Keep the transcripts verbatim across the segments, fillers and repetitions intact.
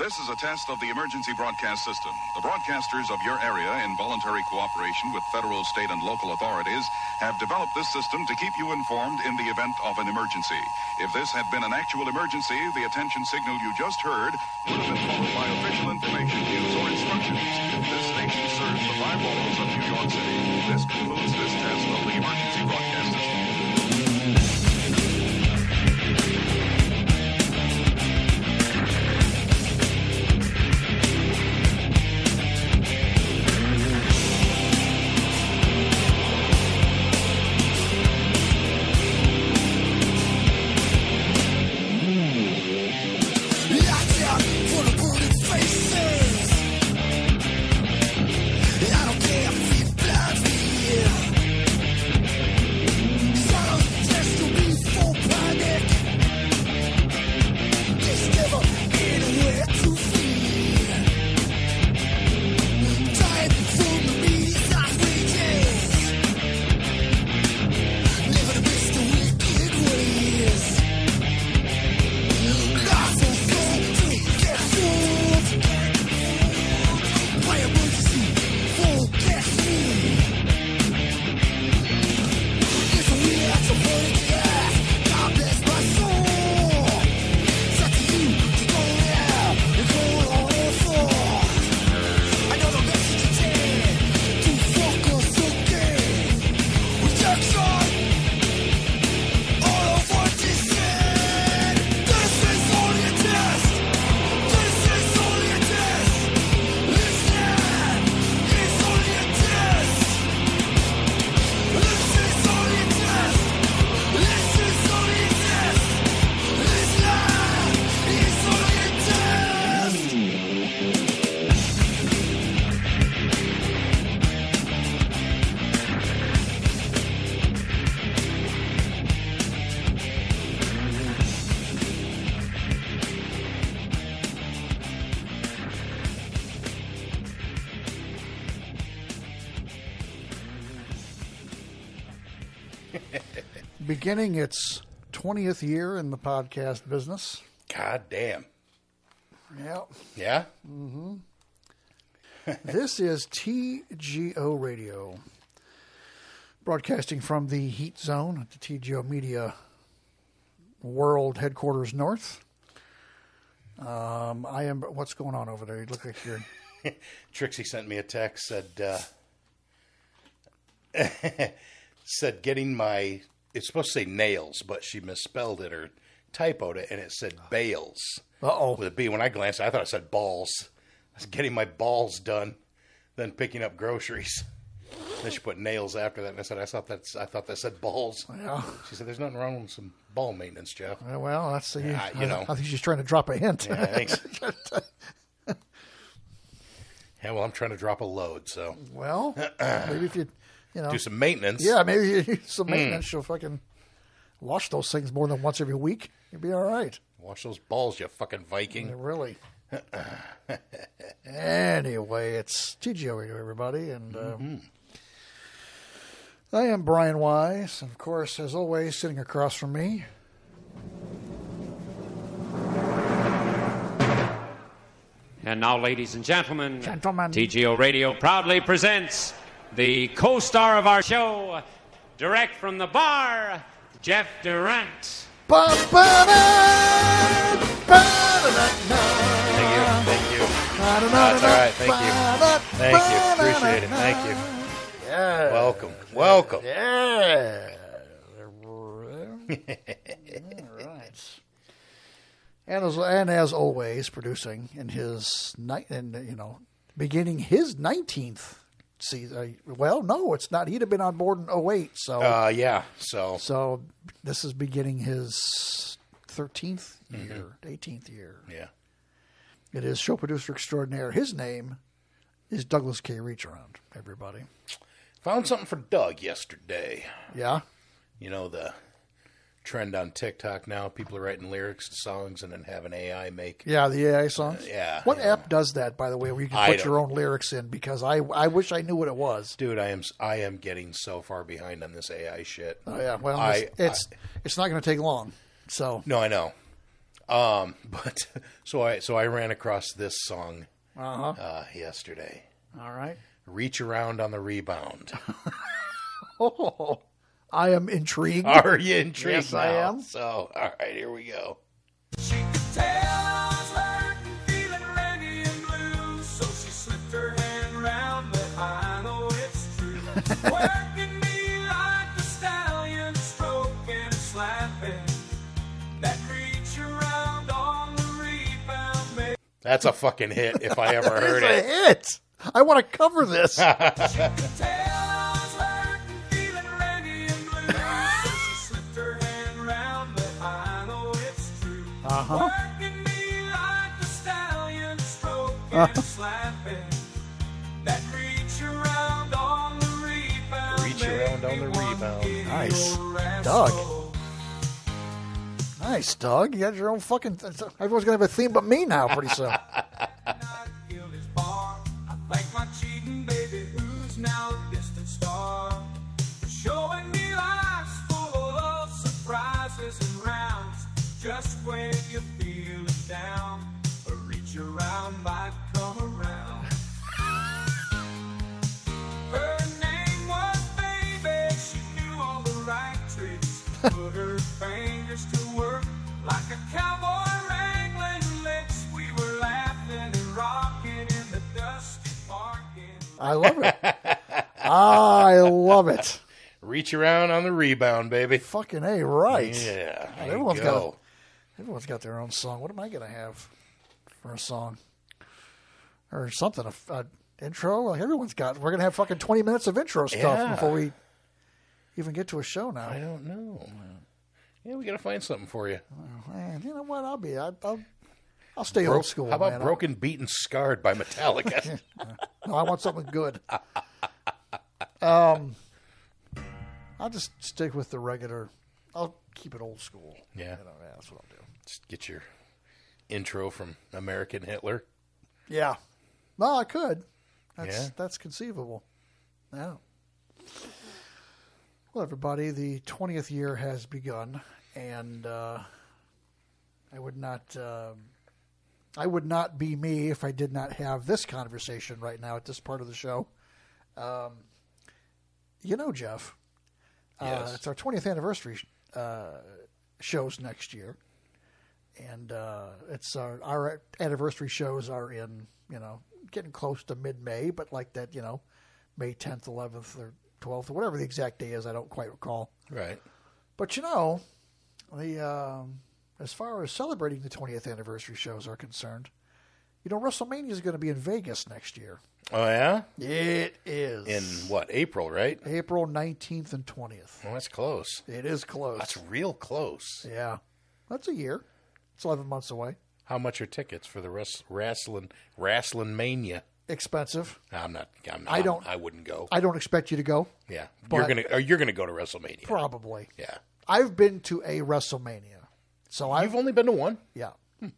This is a test of the emergency broadcast system. The broadcasters of your area, in voluntary cooperation with federal, state, and local authorities, have developed this system to keep you informed in the event of an emergency. If this had been an actual emergency, the attention signal you just heard would have been followed by official information, news, or instructions. This station serves the five boroughs of New York City. This concludes this test of the emergency broadcast system. Beginning its twentieth year in the podcast business. God damn. Yeah. Yeah? Mm-hmm. This is T G O Radio, broadcasting from the Heat Zone at the T G O Media World Headquarters North. Um, I am. What's going on over there? You look like you're... Trixie sent me a text, said, uh, said getting my... It's supposed to say nails, but she misspelled it or typoed it, and it said bales. Uh-oh. With a B. When I glanced, I thought it said balls. I was getting my balls done, then picking up groceries. Then she put nails after that, and I said, I thought, that's, I thought that said balls. Yeah. She said, there's nothing wrong with some ball maintenance, Jeff. Yeah, well, that's... Uh, yeah, you I, know. I think she's trying to drop a hint. Yeah, thanks. Yeah, well, I'm trying to drop a load, so... Well, maybe if you... You know, do some maintenance. Yeah, maybe you do some maintenance. Mm. You'll fucking wash those things more than once every week. You'll be all right. Wash those balls, you fucking Viking. Yeah, really. Anyway, it's T G O Radio, everybody. And uh, mm-hmm. I am Brian Wise. And of course, as always, sitting across from me. And now, ladies and gentlemen, gentlemen, T G O Radio proudly presents the co-star of our show, direct from the bar, Jeff Durant. Thank you, thank you. That's all right, thank you. Thank you, appreciate it, thank you. Yeah. Welcome, welcome. Yeah. All right. And as, and as always, producing in his, ni- and you know, beginning his nineteenth season. Well, no, it's not. He'd have been on board in oh eight. So, uh, yeah. So, so this is beginning his thirteenth year, mm-hmm. eighteenth year. Yeah. It is show producer extraordinaire. His name is Douglas K. Reach Around, everybody. Found something for Doug yesterday. Yeah. You know, the trend on TikTok now, people are writing lyrics to songs and then having A I make. Yeah, the A I songs. Uh, yeah. What yeah. app does that, by the way, where you can I put your own lyrics in? Because I I wish I knew what it was. Dude, I am I am getting so far behind on this A I shit. Oh yeah, well, I, it's it's, I, it's not going to take long. So no, I know. Um, but so I so I ran across this song Uh-huh. uh, yesterday. All right. Reach around on the rebound. Oh, I am intrigued. Are you intrigued? Yes, I now? am. So, all right, here we go. She could tell I was hurting, feeling ready and blue, so she slipped her hand round, but I know it's true. Working me like a stallion, stroking and slapping, that reach around on the rebound, baby. That's a fucking hit if I ever heard It's it. a hit. I want to cover this. Tell I was hurting, feeling ready and blue, so she slipped her hand round, but I know it's true. Uh-huh. Working me like a stallion, stroking and slapping, that reach around on the rebound. Reach around on the rebound. Nice. Doug. Nice, Doug. You got your own fucking... Th- everyone's going to have a theme but me now pretty soon. Like my cheating baby, who's now a distant star, showing me life's full of surprises and rounds. Just when you feel it down, a reach around might come around. Her name was Baby, she knew all the right tricks. Put her fingers to work like a cowboy wrangling licks. We were laughing and rocking in the dusty parking. I love it. I love it. Reach around on the rebound, baby. Fucking A, right. Yeah. there you Everyone's go. got everyone's got their own song. What am I going to have for a song? Or something, a, a intro? Like everyone's got. We're going to have fucking twenty minutes of intro stuff Yeah. before we even get to a show now. I don't know. Yeah, we got to find something for you. Man, you know what? I'll be. I, I'll. I'll stay Bro- old school. How about man. Broken, Beaten, Scarred by Metallica? No, I want something good. Um, I'll just stick with the regular. I'll keep it old school. Yeah. You know, yeah, that's what I'll do. Just get your intro from American Hitler. Yeah. Well, I could. That's Yeah. that's conceivable. Yeah. Well, everybody, the twentieth year has begun, and uh, I would not. Um, I would not be me if I did not have this conversation right now at this part of the show. Um, you know, Jeff, uh, Yes. it's our twentieth anniversary uh, shows next year, and uh, it's our, our anniversary shows are in, you know, getting close to mid-May, but like that, you know, May tenth, eleventh, or twelfth, or whatever the exact day is, I don't quite recall. Right. But you know, the um, as far as celebrating the twentieth anniversary shows are concerned, you know, WrestleMania is going to be in Vegas next year. Oh, yeah? It is In what, April, right? April nineteenth and twentieth. Well, that's close. It is close. That's real close. Yeah, that's a year. It's eleven months away. How much are tickets for the res- wrestling wrestling mania? Expensive. I'm not. I'm not I don't- I wouldn't go. I don't expect you to go. yeah, but- you're gonna. Or you're gonna go to WrestleMania. Probably. Yeah. I've been to a WrestleMania, so I've You've only been to one. yeah, yeah.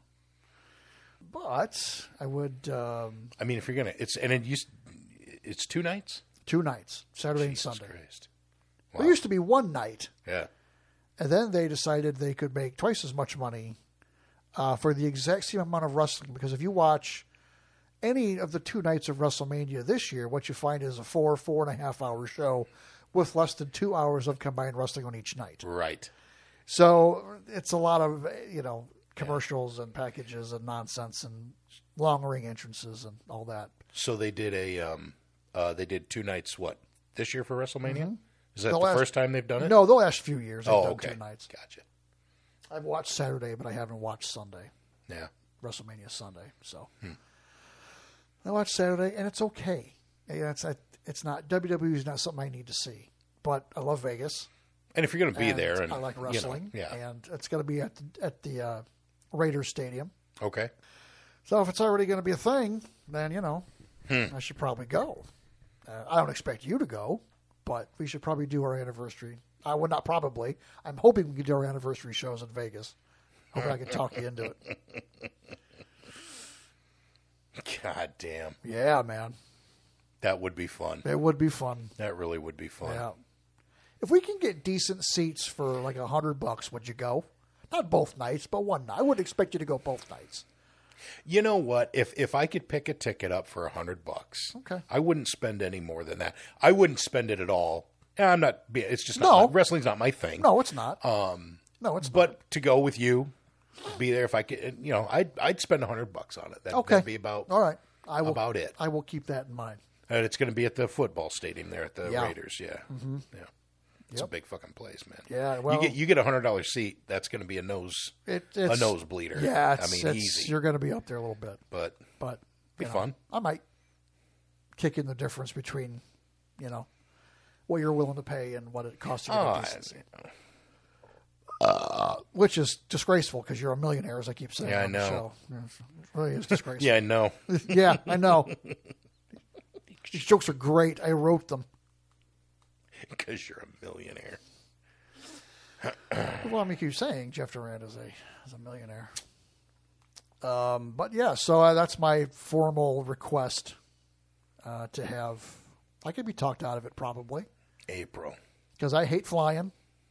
But I would um, I mean, if you're gonna, it's and it used. It's two nights. two nights, Saturday Jesus and Sunday. Christ. There used to be one night. Yeah. And then they decided they could make twice as much money uh, for the exact same amount of wrestling. Because if you watch any of the two nights of WrestleMania this year, what you find is a four, four and a half hour show with less than two hours of combined wrestling on each night. Right. So it's a lot of, you know, commercials and packages and nonsense and long ring entrances and all that. So they did a. Um, uh, they did two nights. What this year for WrestleMania? Is that The the last- first time they've done it? No, the last few years they've Oh, done okay. two nights. Gotcha. I've watched Saturday, but I haven't watched Sunday. Yeah. WrestleMania Sunday. So I watched Saturday, and it's okay. Yeah, It's it's not W W E is not something I need to see, but I love Vegas. And if you're going to be and there, and I like you know, wrestling. yeah. And it's going to be at the, at the uh, Raiders Stadium. Okay. So if it's already going to be a thing, then you know Hmm. I should probably go. Uh, I don't expect you to go, but we should probably do our anniversary. I would not probably. I'm hoping we can do our anniversary shows in Vegas. Hoping I can talk you into it. God damn. Yeah, man. That would be fun. It would be fun. That really would be fun. Yeah. If we can get decent seats for like a hundred bucks, would you go? Not both nights, but one night. I wouldn't expect you to go both nights. You know what? If if I could pick a ticket up for a hundred bucks, Okay. I wouldn't spend any more than that. I wouldn't spend it at all. Yeah, I'm not. It's just not No. my, wrestling's not my thing. No, it's not. Um, no, it's But not. to go with you, be there if I could. You know, I'd I'd spend a hundred bucks on it. That, Okay. That'd be about All right. I will, about it. I will keep that in mind. And it's going to be at the football stadium there at the Yeah. Raiders. Yeah, mm-hmm. yeah. It's Yep. a big fucking place, man. Yeah, well- you get you get a hundred dollar seat. That's going to be a nose It, a it's, nosebleeder. Yeah, it's, I mean, it's, easy. you're going to be up there a little bit. But But Be you know, fun. I might kick in the difference between, you know, what you're willing to pay and what it costs you to oh, get I- decency. Which is disgraceful because you're a millionaire, as I keep saying Yeah, I on the know. show. Yeah, it really is disgraceful. yeah, I know. Yeah, I know. These jokes are great. I wrote them. Because you're a millionaire. Well, I mean, keep saying Jeff Durant is a is a millionaire. Um, but yeah, so uh, that's my formal request uh, to have. I could be talked out of it probably April. because I hate flying,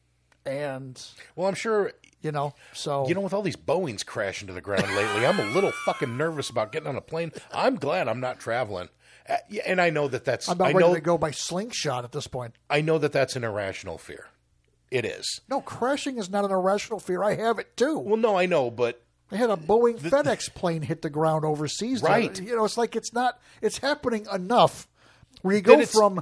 and Well, I'm sure, you know, so you know, with all these Boeings crashing to the ground lately, I'm a little fucking nervous about getting on a plane. I'm glad I'm not traveling. Uh, yeah, and I know that that's, I'm about I ready know, to go by slingshot at this point. I know that that's an irrational fear. It is. No, crashing is not an irrational fear. I have it too. Well, no, I know, but I had a Boeing FedEx plane hit the ground overseas. the Right. other- You know, it's like it's not. It's happening enough where you go it's- from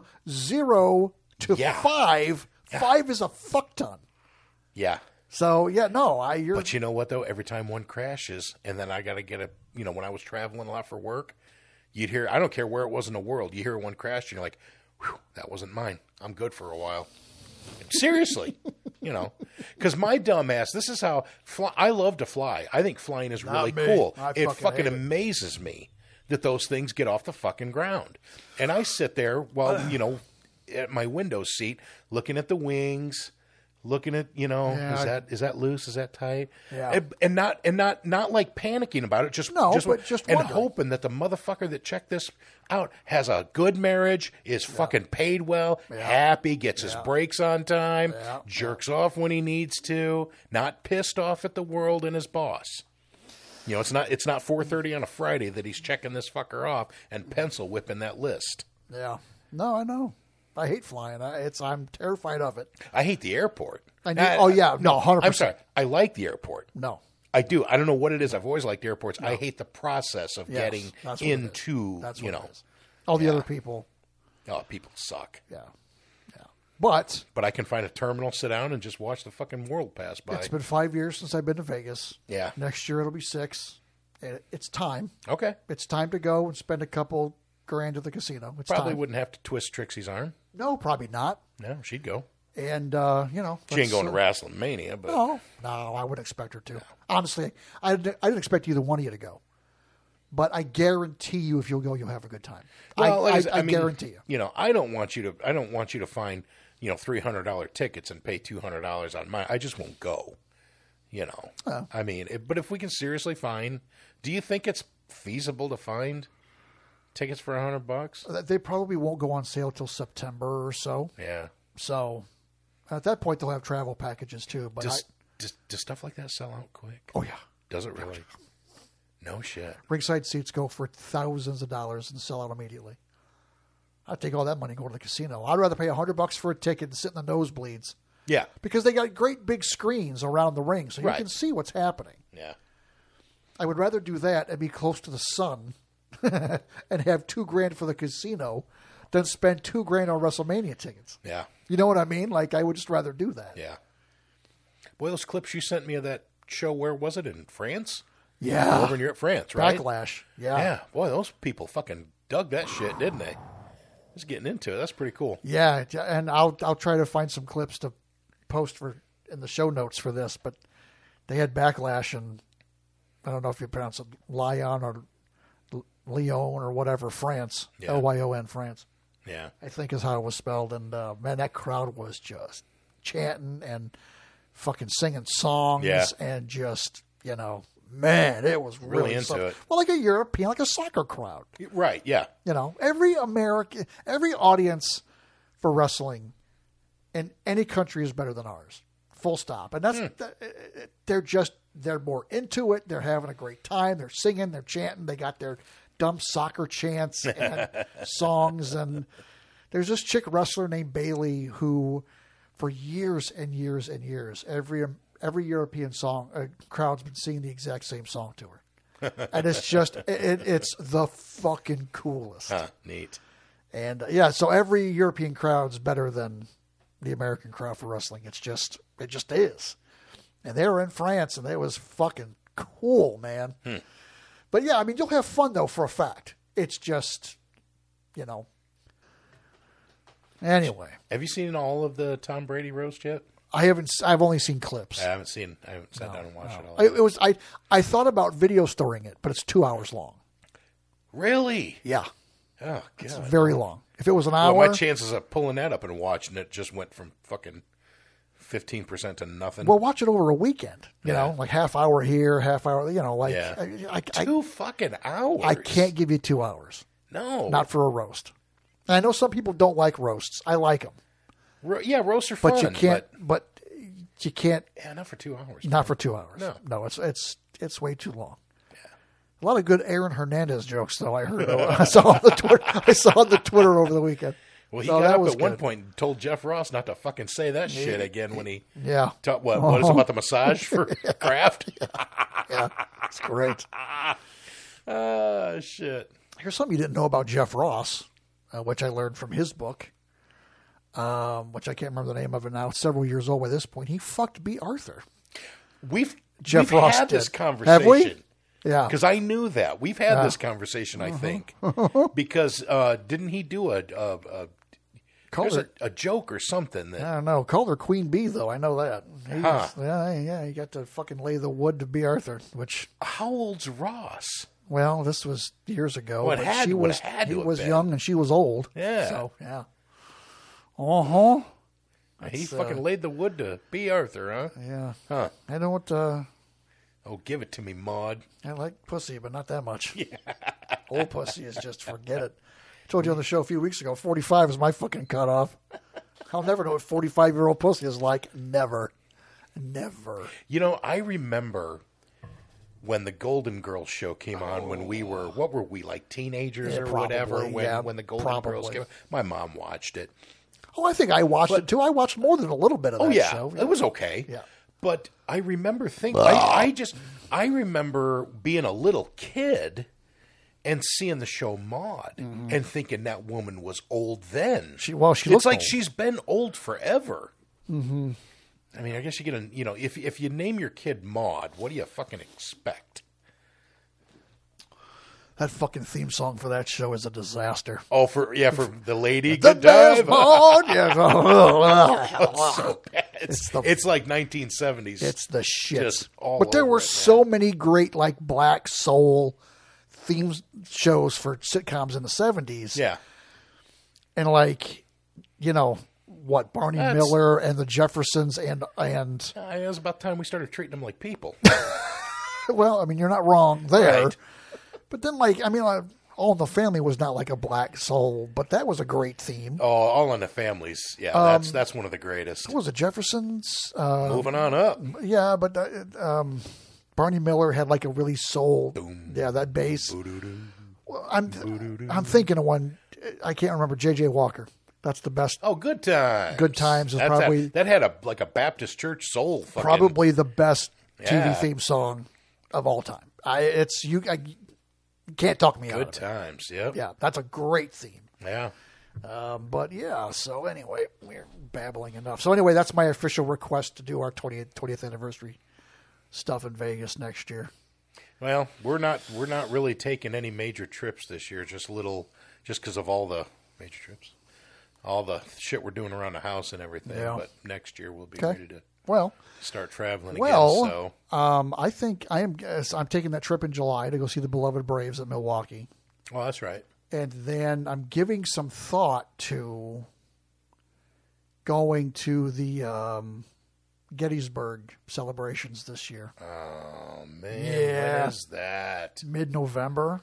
zero to Yeah. five. Five is a fuck ton. yeah. So yeah, no, I. You're, But you know what, though? Every time one crashes, and then I got to get a, you know, when I was traveling a lot for work, you'd hear, I don't care where it was in the world, you hear one crash, and you're like, whew, that wasn't mine. I'm good for a while. Seriously. You know, because my dumb ass, this is how, fly, I love to fly. I think flying is really me. cool. I It fucking fucking hate it. amazes me that those things get off the fucking ground. And I sit there while, you know, at my window seat, looking at the wings, looking at, you know, Yeah, is I- that is that loose? Is that tight? Yeah. And, and not and not not like panicking about it. Just No, just, but just and wondering. hoping that the motherfucker that checked this out has a good marriage, is fucking paid well, happy, gets his breaks on time, Yeah. jerks off when he needs to, not pissed off at the world and his boss. You know, it's not it's not four thirty on a Friday that he's checking this fucker off and pencil whipping that list. yeah. No, I know. I hate flying. I, it's I'm terrified of it. I hate the airport. I need- oh, yeah. No, one hundred I'm percent. sorry. I like the airport. No. I do. I don't know what it is. I've always liked airports. I hate the process of Yes, getting that's what it is. into, That's you what know, it is. All the Yeah. other people. oh, people suck. Yeah. Yeah. But But I can find a terminal, sit down, and just watch the fucking world pass by. it's been five years since I've been to Vegas. Yeah. Next year it'll be six. And It's time. Okay. It's time to go and spend a couple grand at the casino. It's Probably time. wouldn't have to twist Trixie's arm. No, probably not. No, she'd go. And uh, you know, She ain't let's, going to uh, Wrestling Mania, but No, no, I wouldn't expect her to. Honestly, I didn't, I didn't expect either one of you to go. But I guarantee you, if you'll go, you'll have a good time. well, like I, I, said, I, mean, guarantee you. You know, I don't want you to. I don't want you to find you know three hundred dollar tickets and pay two hundred dollars on mine. I just won't go. You know, Oh. I mean, it, but if we can seriously find, do you think it's feasible to find tickets for a hundred bucks? They probably won't go on sale till September or so. Yeah. So at that point, they'll have travel packages too. But Does, I, does does stuff like that sell out quick? oh yeah, Does it really? No shit. ringside seats go for thousands of dollars and sell out immediately. I'd take all that money and go to the casino. I'd rather pay a hundred bucks for a ticket and sit in the nosebleeds Yeah. because they got great big screens around the ring, so you Right. can see what's happening. Yeah. I would rather do that and be close to the sun and have two grand for the casino than spend two grand on WrestleMania tickets. Yeah. You know what I mean? Like, I would just rather do that. Yeah. Boy, those clips you sent me of that show, where was it? In France? Yeah. Over in Europe, France, right? Backlash. Yeah. Yeah. Boy, those people fucking dug that shit, didn't they? Just getting into it. That's pretty cool. Yeah, and I'll I'll try to find some clips to post for in the show notes for this, but they had Backlash and I don't know if you pronounce it Lyon or L- Lyon or whatever, France. Yeah. L Y O N, France. Yeah. I think is how it was spelled. And uh, man, that crowd was just chanting and fucking singing songs Yeah. and just, you know, man, it was really, Really into something. it. Well, like a European, like a soccer crowd. Right. Yeah. You know, every American, every audience for wrestling in any country is better than ours. full stop. And that's th- they're just they're more into it. They're having a great time. They're singing. They're chanting. They got their dumb soccer chants and songs. And there's this chick wrestler named Bailey who, for years and years and years, every every European song uh, crowd's been singing the exact same song to her, and it's just it, it's the fucking coolest. Huh, neat. And uh, yeah, so every European crowd's better than the American crowd for wrestling. It's just it just is. And they were in France, and it was fucking cool, man. Hmm. But yeah, I mean, you'll have fun though, for a fact. It's just, you know. Anyway, Have you seen all of the Tom Brady roast yet? I haven't. I've only seen clips. I haven't seen. I haven't sat down and watched it all. I, it was I. I thought about video storing it, but it's two hours long. Really? Yeah, Oh it's god. very long. If it was an hour, Well, my chances of pulling that up and watching it just went from fucking fifteen percent to nothing. well, watch it over a weekend. You Yeah. know, like half hour here, half hour. You know, like Yeah. I, I, Two fucking hours. I, I can't give you two hours. No. Not for a roast. And I know some people don't like roasts. I like them, Ro- yeah, roasts are fun, but you can't. But, you can't. yeah, not for two hours. Not for two hours. No. no, it's it's it's way too long. A lot of good Aaron Hernandez jokes, though. I heard. I saw on the Twitter. I saw on the Twitter over the weekend. Well, he So got that up was at one good. point and told Jeff Ross not to fucking say that shit again when he Yeah. taught what what is it about the massage for Kraft? Yeah, it's great. Ah, shit. Here's something you didn't know about Jeff Ross, uh, which I learned from his book, um, which I can't remember the name of it now. It's several years old by this point. He fucked B. Arthur. We've Jeff we've Ross had this did. conversation. Have we? Yeah. Because I knew that. We've had Yeah. this conversation, I think. because uh, didn't he do a a, a, Called there's her, a a joke or something that I don't know. Called her Queen Bee, though. I know that. He Huh. was- yeah, yeah. He got to fucking lay the wood to B. Arthur, which, how old's Ross? well, this was years ago. Well, it but had- she would was, have had to he have was been. young and she was old. Yeah. So, yeah. Uh-huh. He That's, fucking uh, laid the wood to B. Arthur, huh? Yeah. Huh. I don't, uh, Oh, give it to me, Maud. I like pussy, but not that much. Old pussy is just forget it. I told you on the show a few weeks ago, forty-five is my fucking cutoff. I'll never know what forty-five-year-old pussy is like. Never. Never. You know, I remember when the Golden Girls show came on when we were, what were we, like teenagers Yeah, or probably, whatever, when, yeah, when the Golden probably. Girls came on. My mom watched it. Oh, I think I watched it too. I watched more than a little bit of that Oh, yeah. show. It was okay. Yeah. But I remember thinking, I, I just, I remember being a little kid and seeing the show Maude and thinking that woman was old then. Mm-hmm. She- well, she It's looked like old. she's been old forever. Mm-hmm. I mean, I guess you get a, you know, if if you name your kid Maude, what do you fucking expect? That fucking theme song for that show is a disaster. Oh, for yeah, for the lady. The Good best dive. part. Yes. So bad. It's, It's the- it's like nineteen seventies. It's the shit. Just all but there over were it, man. so many great, like, black soul theme shows for sitcoms in the seventies. yeah. And, like, you know, what, Barney That's- Miller and the Jeffersons and, and, Uh, it was about time we started treating them like people. well, I mean, you're not wrong there. Right. But then, like, I mean, like, All in the Family was not like a black soul, but that was a great theme. Oh, All in the Families. Yeah, that's that's one of the greatest. What was it, Jeffersons? Uh, Moving on up. yeah, but uh, um, Barney Miller had like a really soul. Yeah, that bass. Well, I'm I'm thinking of one. I can't remember. J J Walker. That's the best. Oh, Good Times. Good Times is That's probably- a, that had a like a Baptist church soul. Fucking, Probably the best T V Yeah. theme song of all time. I it's you. I, you can't talk me out Good of it. Times. Yep. Yeah, that's a great theme. Yeah. Um, but yeah, so anyway, we're babbling enough. So anyway, that's my official request to do our twentieth, twentieth anniversary stuff in Vegas next year. Well, we're not we're not really taking any major trips this year. Just little, just because of all the major trips, all the shit we're doing around the house and everything. Yeah. But next year we'll be Okay. ready to Well, start traveling well, again. So, um, I think I am. I'm taking that trip in July to go see the beloved Braves at Milwaukee, well, that's right. and then I'm giving some thought to going to the um, Gettysburg celebrations this year, Oh man, Yeah. what is that? mid-November.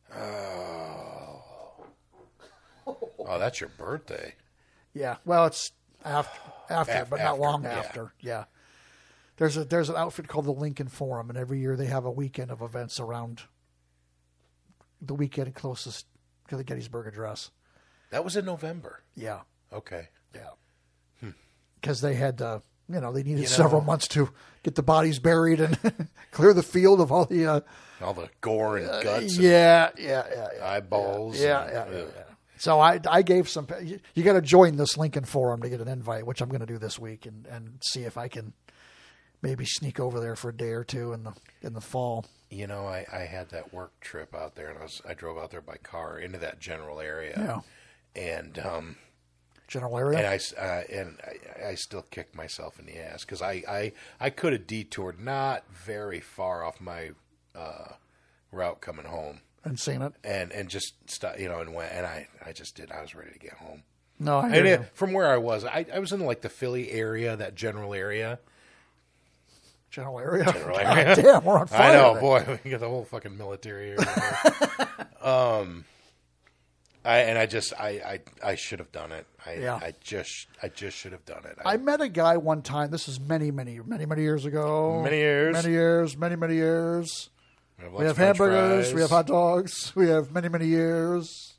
Oh, that's your birthday. Yeah, well, it's after, after, Af- but not after, long yeah. after. Yeah. There's a there's an outfit called the Lincoln Forum, and every year they have a weekend of events around the weekend closest to the Gettysburg Address. That was in November. Yeah, Okay. yeah. Because they had, uh, you know, they needed You know- several months to get the bodies buried and clear the field of all the. Uh, All the gore and guts and yeah, yeah, yeah, yeah. eyeballs. Yeah, and- yeah, yeah, ugh. yeah. So I I gave some. You, you got to join this Lincoln Forum to get an invite, which I'm going to do this week, and, and see if I can maybe sneak over there for a day or two in the in the fall. You know, I, I had that work trip out there, and I was I drove out there by car into that general area. Yeah. And um, General area. and I s- uh, and I, I still kicked myself in the ass because I, I I could have detoured not very far off my uh, route coming home. And seen it. And and just st- you know and went and I, I just did I was ready to get home. No, I hear And you. it, from where I was, I, I was in like the Philly area, that general area. General area. General God area. damn, we're on fire. I know, today. boy, we got the whole fucking military area. um, I and I just I I, I should have done it. I Yeah. I just I just should have done it. I met a guy one time. This is many, many, many, many years ago. Many years. Many years. Many, many years. we have, We have hamburgers. We have hot dogs. We have many, many years.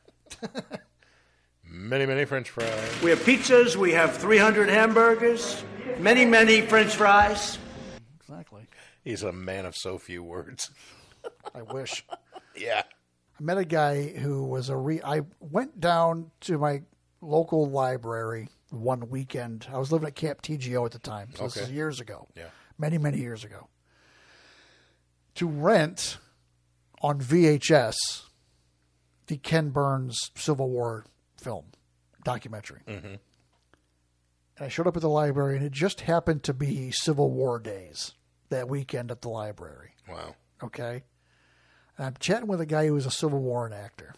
many many French fries. We have pizzas, we have three hundred hamburgers, many, many French fries. Exactly. He's a man of so few words. I wish. Yeah. I met a guy who was a re. I went down to my local library one weekend. I was living at Camp T G O at the time. So this Okay. is years ago. Yeah. Many, many years ago. To rent on V H S the Ken Burns Civil War film documentary. Mm-hmm. And I showed up at the library, and it just happened to be Civil War days that weekend at the library. Wow. Okay. And I'm chatting with a guy who was a Civil War actor,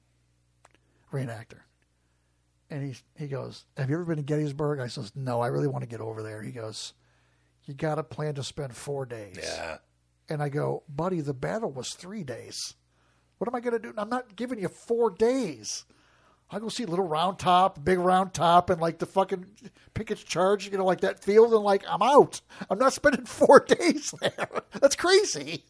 reenactor. And he he goes, "Have you ever been to Gettysburg?" I says, "No, I really want to get over there." He goes, "You got to plan to spend four days." Yeah. And I go, "Buddy, the battle was three days. What am I going to do? I'm not giving you four days. I'll go see Little Round Top, Big Round Top, and like the fucking Pickett's Charge, you know, like that field, and like, I'm out. I'm not spending four days there. That's crazy."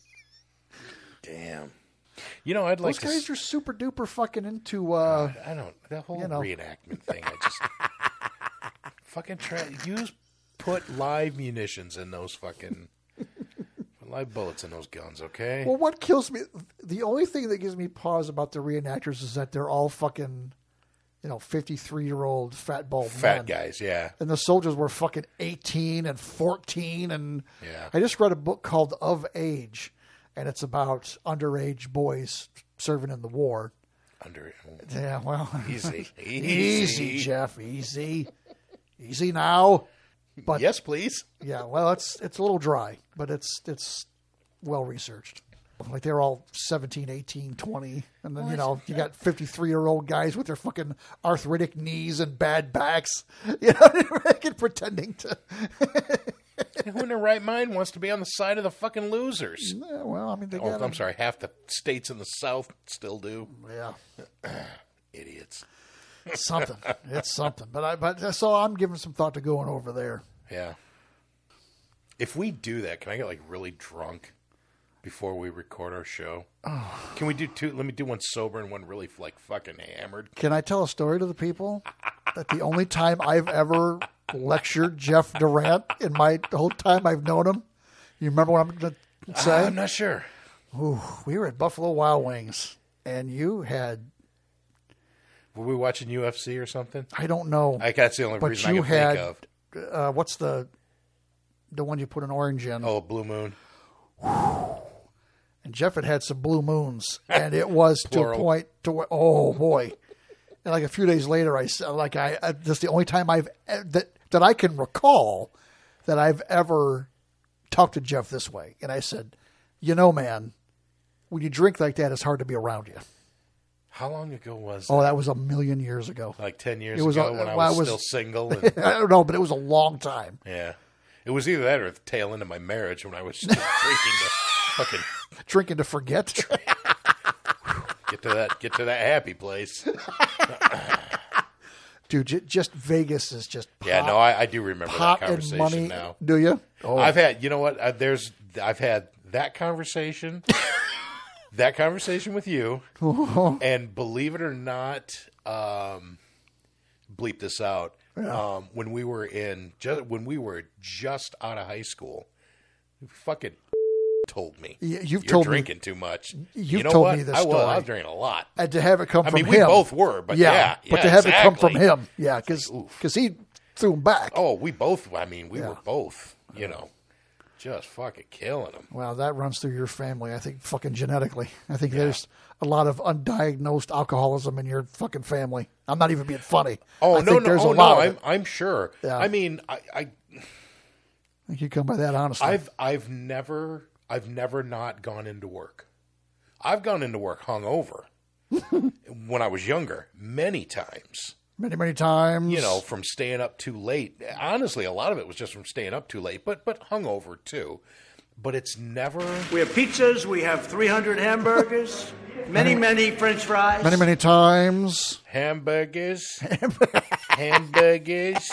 Damn. You know, I'd like Those to. guys s- are super duper fucking into. Uh, I don't. That whole you know. reenactment thing. I just fucking try use put live munitions in those fucking put live bullets in those guns. Okay. well, what kills me? The only thing that gives me pause about the reenactors is that they're all fucking, you know, fifty-three year old fat bald Fat men. guys. Yeah. And the soldiers were fucking eighteen and fourteen. And Yeah. I just read a book called Of Age, and it's about underage boys serving in the war. Under. Yeah, well, Easy. easy, Easy. Jeff, easy, easy now. But Yes, please. yeah, well, it's it's a little dry, but it's it's well researched. Like they're all seventeen, eighteen, twenty, and then you know you got fifty-three year old guys with their fucking arthritic knees and bad backs, you know, fucking pretending to. Who in their right mind wants to be on the side of the fucking losers? Yeah, well, I mean, they Oh, got. I'm sorry. Half the states in the South still do. Yeah, Idiots. it's something. It's something. But I, but so I'm giving some thought to going over there. Yeah. If we do that, can I get like really drunk before we record our show? Oh. Can we do two? Let me do one sober and one really like fucking hammered. Can I tell a story to the people that the only time I've ever lectured Jeff Durant in my whole time I've known him? You remember what I'm going to say? I'm not sure. Ooh, we were at Buffalo Wild Wings, and you had, Were we watching U F C or something? I don't know, I that's the only but reason I you can had, think of. uh, what's the the one you put an orange in? Oh, Blue Moon. And Jeff had had some Blue Moons, and it was to a Plural. point to where, oh boy. And like a few days later, I said, like I, I that's the only time I've that that I can recall that I've ever talked to Jeff this way. And I said, you know, man, when you drink like that, it's hard to be around you. How long ago was Oh, that? that was a million years ago. Like ten years It was ago a- when I well, was, I was- still single. And, I don't know, but it was a long time. yeah. It was either that or the tail end of my marriage when I was just drinking to fucking Drinking to forget. get to that get to that happy place. dude, j- just Vegas is just pot, Yeah, no, I, I do remember pot that conversation and money. now. Do you? Oh, I've had, you know what? Uh, there's, I've had that conversation, that conversation with you, and believe it or not, um, bleep this out. Um, when we were in, just when we were just out of high school, fucking told me Y- you've you're told me- drinking too much. you've you know told what? me this I was. story. I was drinking a lot. and to have it come I from mean, we him. both were, but yeah, but yeah, to have it come from exactly. him, yeah, because he threw him back. Oh, we both. I mean, we Yeah. were both. You know, just fucking killing them. Well, that runs through your family, I think, fucking genetically. I think there's a lot of undiagnosed alcoholism in your fucking family. I'm not even being funny. Oh I no, think no, there's oh a no! lot of I'm it. I'm sure. Yeah. I mean, I, I I think you come by that honestly. I've I've never I've never not gone into work. I've gone into work hungover when I was younger, many times. many, many times. You know, from staying up too late. Honestly, a lot of it was just from staying up too late, but but hungover too. But it's never. We have pizzas. We have three hundred hamburgers. Many, many French fries. many, many times. Hamburgers. Hamburgers.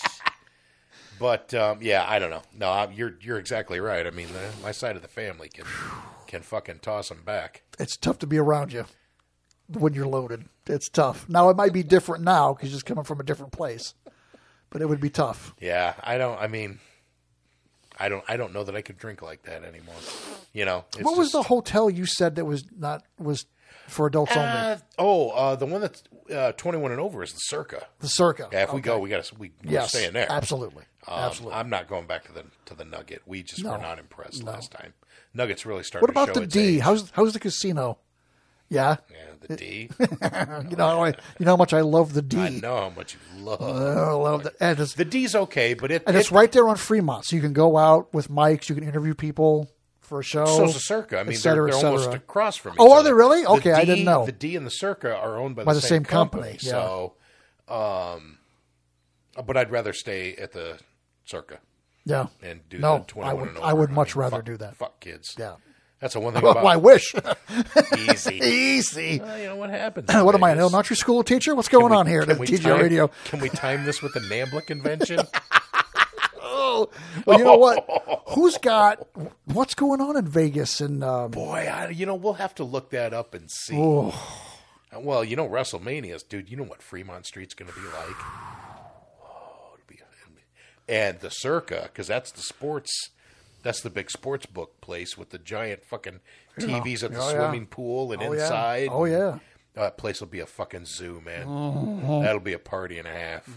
But um, yeah, I don't know. No, I, you're you're exactly right. I mean, the, my side of the family can can fucking toss them back. It's tough to be around you when you're loaded. It's tough. Now, it might be different now because you're just coming from a different place, but it would be tough. Yeah, I don't. I mean, I don't. I don't know that I could drink like that anymore. You know. It's What was just- the hotel you said that was not was for adults only? Uh, oh, uh, the one that's uh, twenty-one and over is the Circa. The Circa. Yeah, if we Okay. go, we got to we we're Yes, staying there. absolutely, Um, absolutely. I'm not going back to the to the Nugget. We just No. were not impressed last time. Nuggets really started. What to about show the its D? age. How's how's the casino? Yeah, Yeah, the D. you know, how I, you know how much I love the D. I know how much you love I love the, and it's, the D's. Okay, but it, and it it's right there on Fremont, so you can go out with mics, you can interview people for a show. so's the Circa. I mean, et cetera, they're, et they're almost cetera. across from each Oh, are other. they really? The Okay, I D- didn't know. The D and the Circa are owned by, By the, the same, same company, company. yeah. So, um, but I'd rather stay at the Circa Yeah, and do no, the twenty-one I would and over. I would much mean, rather fuck, do that. Fuck kids. Yeah. That's the one thing Well, about I wish. easy. Easy. Well, you know what happens? What am I, an Vegas? elementary school teacher? What's going Can we- on here can at we T G R time- Radio? Can we time this with the NAMBLA convention? Well, you know what? Who's got what's going on in Vegas? And um, Boy, I, you know, we'll have to look that up and see. oh, Well, you know, WrestleMania's, dude, you know what Fremont Street's going to be like? Oh, it'll be, and the Circa, because that's the sports, that's the big sports book place with the giant fucking T Vs at the Oh, yeah. swimming pool and oh yeah, inside. oh yeah. That place will be a fucking zoo, man. Mm-hmm. That'll be a party and a half.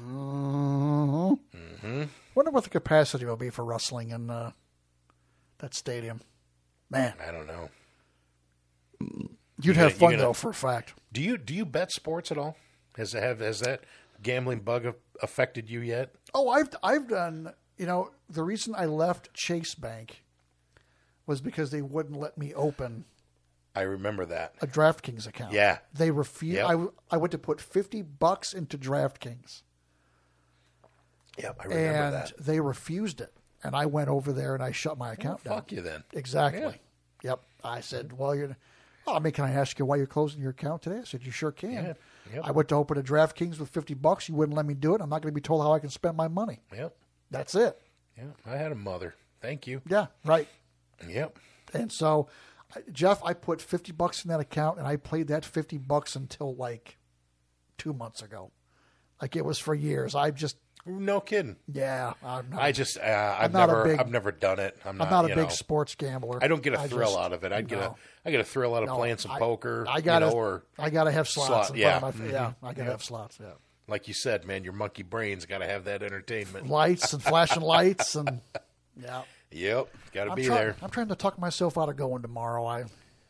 Wonder what the capacity will be for wrestling in uh, that stadium. Man, I don't know. you'd gonna- have fun you gonna- though, for a fact. Do you do you bet sports at all? Has it have has that gambling bug a- affected you yet? Oh, I've I've done. You know, the reason I left Chase Bank was because they wouldn't let me open I remember that. a DraftKings account. Yeah. They refused. Yep. I, w- I went to put fifty bucks into DraftKings, Yep, I remember and that. they refused it. And I went over there and I shut my account down. Fuck you then. Exactly. Yeah. Yep. I said, well, you're. Oh, I mean, can I ask you why you're closing your account today? I said, you sure can. Yeah. Yep. I went to open a DraftKings with fifty bucks. You wouldn't let me do it. I'm not going to be told how I can spend my money. Yep. That's it. Yeah. I had a mother. Thank you. Yeah. Right. Yep. And so, I- Jeff, I put fifty bucks in that account, and I played that fifty bucks until like two months ago. Like it was for years. I just, No kidding. yeah. I'm not, I just uh, I've not a never big- I've never done it. I'm not, I'm not a you big know, sports gambler. I don't get a I thrill just- out of it. I'd get no. a I get a thrill out of No, playing some I- poker. I gotta, you know, or I gotta have slots. slot- in yeah. front of my, yeah. I gotta have slots. Yeah. like you said, man, your monkey brain's got to have that entertainment. Lights and flashing lights and yeah. Yep, got to I'm be try- there. I'm trying to talk myself out of going tomorrow. I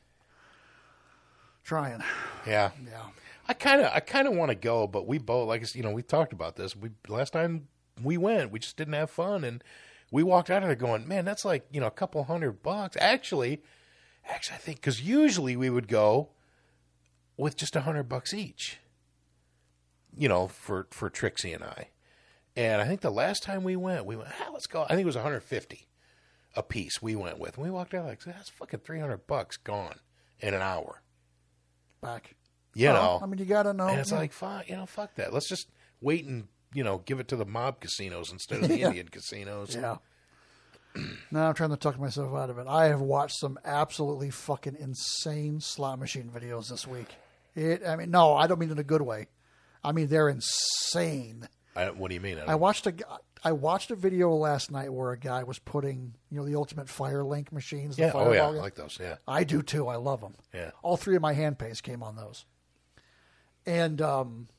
trying. Yeah. Yeah. I kind of, I kind of want to go, but we both, like, you know, we talked about this. We last time we went, we just didn't have fun, and we walked out of there going, man, that's like, you know, a couple hundred bucks. Actually, actually, I think because usually we would go with just a hundred bucks each, you know, for for Trixie and I. And I think the last time we went, we went, ah, let's go. I think it was one hundred fifty a piece. We went with, and we walked out like, that's fucking three hundred bucks gone in an hour. Back. You Well, know, I mean, you gotta know. and it's yeah. like, fuck, you know, fuck that. Let's just wait and, you know, give it to the mob casinos instead of the Yeah. Indian casinos. Yeah. Now I'm trying to talk myself out of it. I have watched some absolutely fucking insane slot machine videos this week. It, I mean, no, I don't mean in a good way. I mean, they're insane. I, what do you mean? I, I watched a, I watched a video last night where a guy was putting, you know, the Ultimate Fire Link machines. The yeah, oh yeah, I Fireball- like those, yeah. I do too. I love them. Yeah. All three of my hand pays came on those. And um,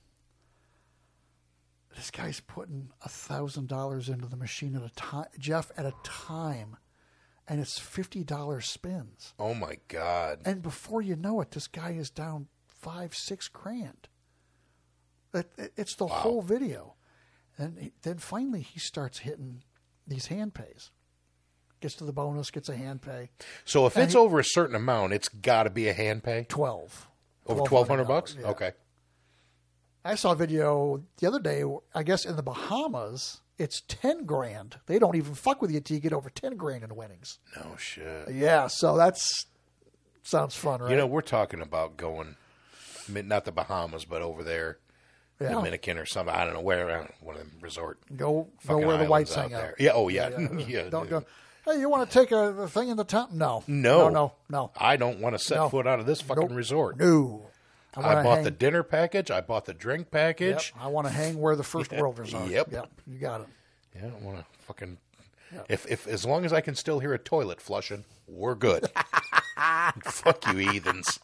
this guy's putting a thousand dollars into the machine at a time, Jeff, at a time, and it's fifty dollars spins. Oh, my God. And before you know it, this guy is down five, six grand. It, it, it's the whole video. And he, then finally he starts hitting these hand pays. Gets to the bonus, gets a hand pay. So if and it's he- over a certain amount, it's got to be a hand pay? twelve. Over twelve hundred bucks? Yeah. Okay. I saw a video the other day, I guess in the Bahamas, it's ten grand. They don't even fuck with you till you get over ten grand in winnings. No shit. Yeah, so that's, sounds fun, right? You know, we're talking about going, I mean, not the Bahamas, but over there, yeah. Dominican or something. I don't know where, uh, one of them resort. Go, go fucking where the islands whites out hang out. there. Yeah, oh, yeah. Yeah, Yeah, don't dude. go, hey, you want to take a, a thing in the town? No. No. No, no, no. I don't want to set No. foot out of this fucking Nope. resort. No. I wanna bought hang- the dinner package. I bought the drink Yep, package. I want to hang where the first worlders are. Yep. Yep, you got it. Yeah, I don't want to fucking. Yep. If if as long as I can still hear a toilet flushing, we're good. Fuck you, heathens.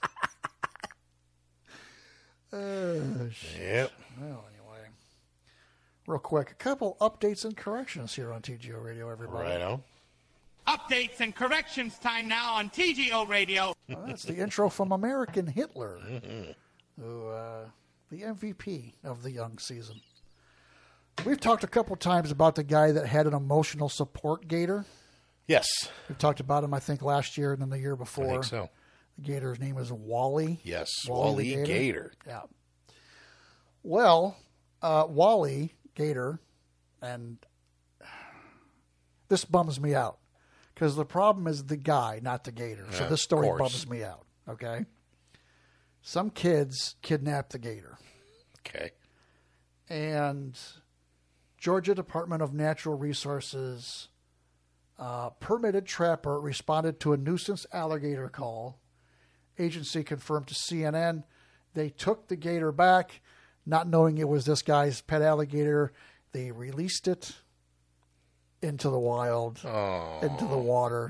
Uh, shit. Yep. Well, anyway, real quick, a couple updates and corrections here on T G O Radio, everybody. Right on. Updates and corrections time now on T G O Radio. Well, that's the intro from American Hitler, who, uh, the M V P of the young season. We've talked a couple times about the guy that had an emotional support gator. Yes, We've talked about him, I think, last year and then the year before. I think so. The gator's name is Wally. Yes, Wally the Wally Gator. Gator. Yeah. Well, uh, Wally Gator, and this bums me out because the problem is the guy, not the gator. So Yeah, this story of course. bums me out. Okay. Some kids kidnapped the gator, Okay. and Georgia Department of Natural Resources uh, permitted trapper responded to a nuisance alligator call. Agency confirmed to C N N they took the gator back, not knowing it was this guy's pet alligator. They released it into the wild, Oh. into the water,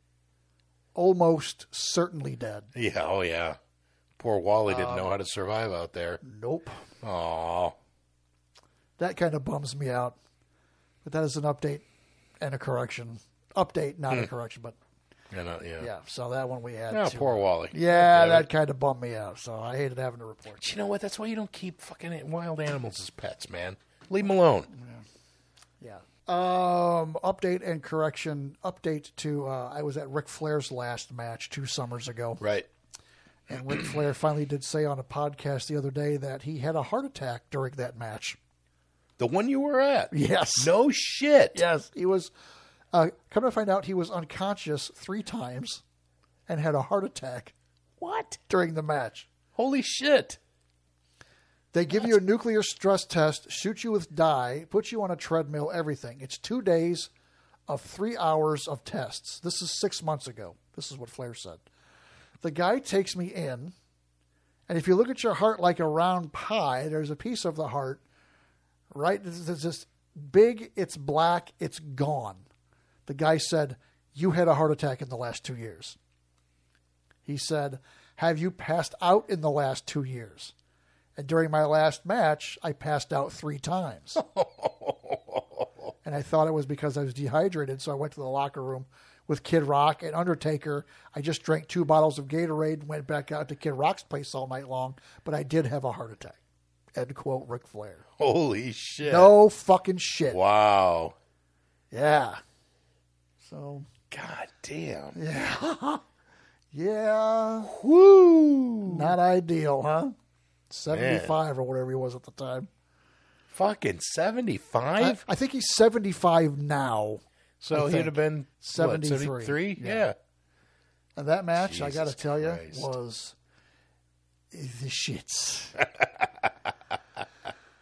almost certainly dead. Yeah. Oh yeah. Poor Wally didn't Uh, know how to survive out there. Nope. Oh. That kind of bums me out. But that is an update and a correction. Update, not a correction, but And, uh, yeah. yeah. So that one we had. Oh, to- poor Wally. Yeah, God damn that it. kind of bummed me out. So I hated having to report. But you know what? That's why you don't keep fucking wild animals as pets, man. Leave them alone. Yeah. Um, update and correction. Update to uh, I was at Ric Flair's last match two summers ago, Right. and Ric Flair finally did say on a podcast the other day that he had a heart attack during that match. The one you were at. Yes. No shit. Yes, he was. Uh, come to find out, he was unconscious three times and had a heart attack. What? During the match. Holy shit. They give you a nuclear stress test, shoot you with dye, put you on a treadmill, everything. It's two days of three hours of tests. This is six months ago. This is what Flair said. The guy takes me in, and if you look at your heart like a round pie, there's a piece of the heart, right? It's just big, it's black, it's gone. The guy said, you had a heart attack in the last two years. He said, have you passed out in the last two years? And during my last match, I passed out three times. And I thought it was because I was dehydrated, so I went to the locker room with Kid Rock and Undertaker. I just drank two bottles of Gatorade and went back out to Kid Rock's place all night long, but I did have a heart attack. End quote, Ric Flair. Holy shit. No fucking shit. Wow. Yeah. So, God damn. yeah. yeah. Woo. Not ideal, huh? seventy-five or whatever he was at the time. Fucking seventy-five? I, I think he's seventy-five now. So I he'd think. have been seventy-three. seventy-three? Yeah. Yeah. And that match, I Jesus got to tell you, Christ. was the shits.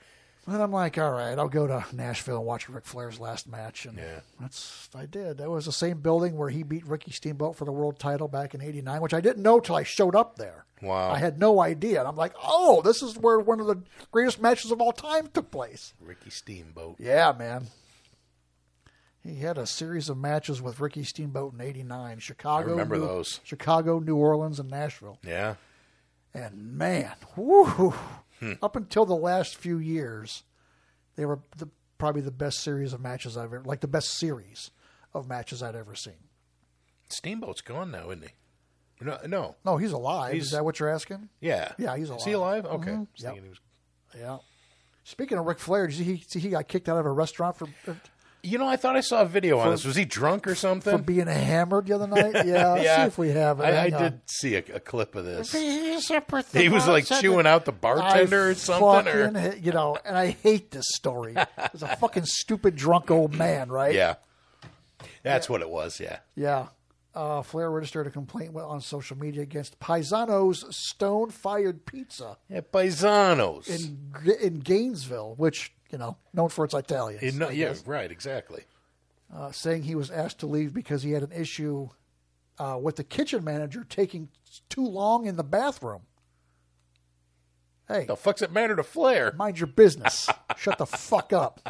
And I'm like, all right, I'll go to Nashville and watch Ric Flair's last match. And Yeah. that's I did. That was the same building where he beat Ricky Steamboat for the world title back in eighty-nine, which I didn't know till I showed up there. Wow. I had no idea. And I'm like, oh, this is where one of the greatest matches of all time took place. Ricky Steamboat. Yeah, man. He had a series of matches with Ricky Steamboat in eighty-nine. Chicago. I remember New, those. Chicago, New Orleans, and Nashville. Yeah. And man, woo, Hmm. up until the last few years, they were the, probably the best series of matches I've ever, like the best series of matches I'd ever seen. Steamboat's gone now, isn't he? No, no. No, he's alive. He's- Is that what you're asking? Yeah. Yeah, he's Is he alive. alive? Okay. Mhm. I was Yep. thinking he was- Yeah. Speaking of Ric Flair, did you see he, see he got kicked out of a restaurant for You know, I thought I saw a video on For- this. Was he drunk or for something? being hammered the other night? Yeah, let's see if we have it. I, I Hang on. did see a, a clip of this. He He was like chewing out the bartender I or something. Or, fucking hate- you know, and I hate this story. It's a fucking stupid drunk old man, right? yeah. That's what it was, yeah. Yeah. Uh, Flair registered a complaint on social media against Paisano's Stone-Fired Pizza Yeah, Paisanos. in in Gainesville, which, you know, known for its Italians. In- no, I yeah, guess. right, exactly. Uh, saying he was asked to leave because he had an issue uh, with the kitchen manager taking too long in the bathroom. Hey, The fuck's it matter to Flair? mind your business. Shut the fuck up.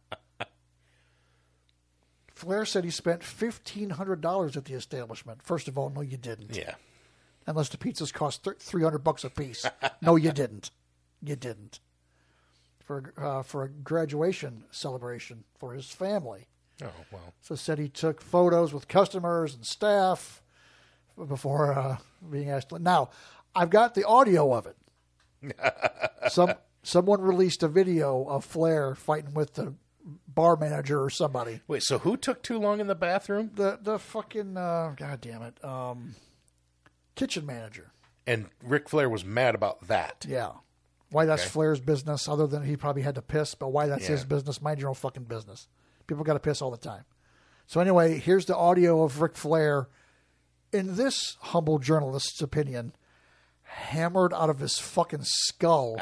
Flair said he spent fifteen hundred dollars at the establishment. First of all, no, you didn't. Yeah. Unless the pizzas cost three hundred bucks a piece. No, you didn't. You didn't. For uh, for a graduation celebration for his family. Oh, well. So said he took photos with customers and staff before uh, being asked. to- Now, I've got the audio of it. Some someone released a video of Flair fighting with the bar manager or somebody. Wait, so who took too long in the bathroom? The the fucking uh, god damn it, um, kitchen manager. And Ric Flair was mad about that. Yeah. Why that's Okay. Flair's business, other than he probably had to piss, but why that's Yeah. his business, mind your own fucking business. People got to piss all the time. So anyway, here's the audio of Ric Flair, in this humble journalist's opinion, hammered out of his fucking skull.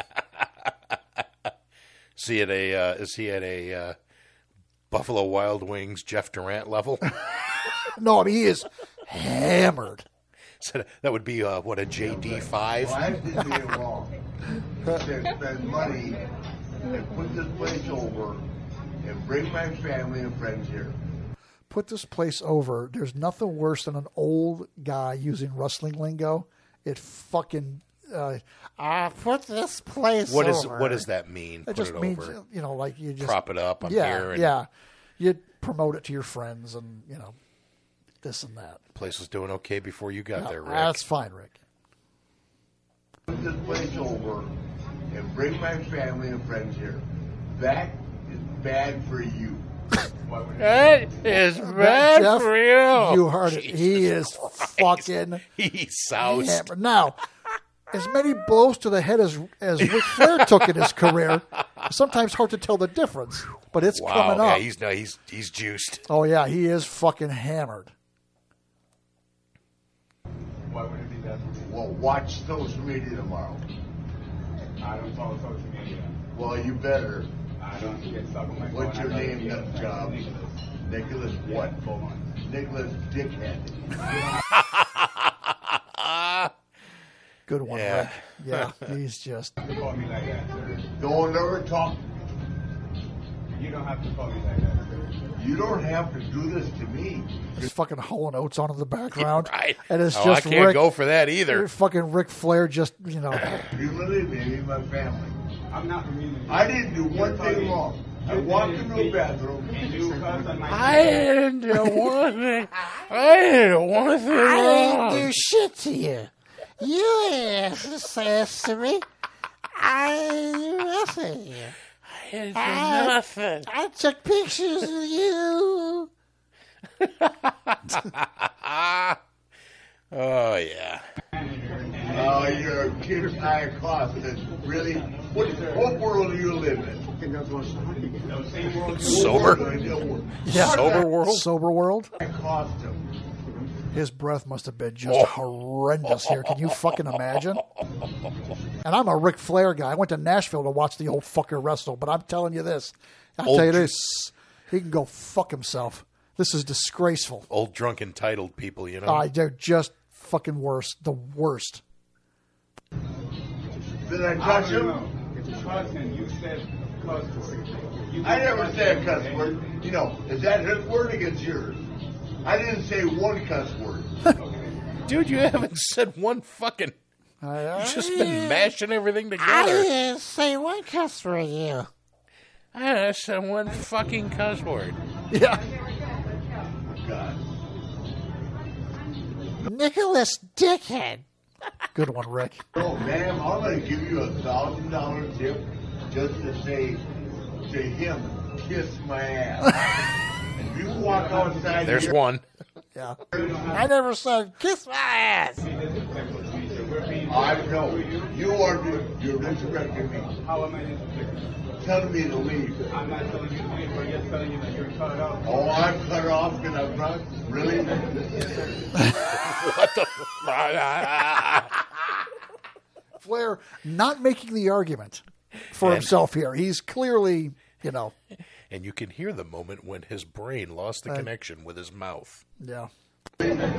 Is he at a, uh, is he at a uh, Buffalo Wild Wings Jeff Durant level? No, I mean, he is hammered. So that would be, uh, what, a J D five? Why did it wrong? To spend money and put this place over and bring my family and friends here. Put this place over. There's nothing worse than an old guy using wrestling lingo. It fucking... Uh, I put this place What is over. what does that mean? It Put just it means, over. you know, like you just Prop it up. I'm yeah, here. And yeah. You promote it to your friends, and you know, this and that. Place was doing okay before you got No, there, Rick. that's fine, Rick. Put this place over and bring my family and friends here. That is bad for you. Why would it That is That- Jeff, you. You heard it. He is fucking He's soused. hammered. Now, as many blows to the head as as Ric Flair took in his career, it's sometimes hard to tell the difference. But it's Wow, coming yeah, up. he's no, he's he's juiced. Oh yeah, he is fucking hammered. Why would it be bad for you? Well, watch social media tomorrow. I don't follow social media. Well, you better. I don't get stuck on my phone. What's your I name, gotta nut get- job? Nicholas. Nicholas what? Four months. Nicholas Dickhead. Good one, Yeah. Rick. Yeah, he's just. You call me like that, sir. Don't ever talk. You don't have to call me like that, sir. You don't have to do this to me. There's fucking Hall and Oates on in the background. Right. And it's Oh, just I can't Rick, go for that either. fucking Ric Flair just, you know. Humiliate me and my family. I'm not remaining. I didn't do one thing wrong. I walked into a bathroom. And you cuss on my I didn't do one thing. I didn't do one thing wrong. shit to you. You ain't sass to me. I ain't do nothing to you. I didn't do nothing. I took pictures of you. Oh yeah. Oh, you're a kid I accosted. Really? What, what world do you live in? Sober. Yeah. Sober world. Sober world. I cost him. His breath must have been just horrendous here. Can you fucking imagine? And I'm a Ric Flair guy. I went to Nashville to watch the old fucker wrestle, but I'm telling you this. I'll Old tell you dr- this. He can go fuck himself. This is disgraceful. Old drunk entitled people, you know. Uh, they're just fucking worse. The worst. Did I touch him? It's a cuss, and you said cuss word. You I never say a cuss word. You know, is that his word against yours? I didn't say one cuss word. Dude, you haven't said one fucking... You've just been mashing everything together. didn't say one cuss word, you. I said one fucking cuss word. Yeah. God. Nicholas Dickhead. Good one, Rick. Oh, ma'am, I'm going to give you a thousand dollar tip just to say to him, kiss my ass. And you walk outside There's here. one. Yeah. I never said kiss my ass. I know. You are, you're disrespecting me. How am I disrespecting? Telling me to leave. I'm not telling you to leave. We're just telling you that you're cut off. Oh, I'm cut off because I'm drunk? Really? What the fuck? Flair not making the argument for And- himself here. He's clearly, you know, And you can hear the moment when his brain lost the Right. connection with his mouth. yeah. You no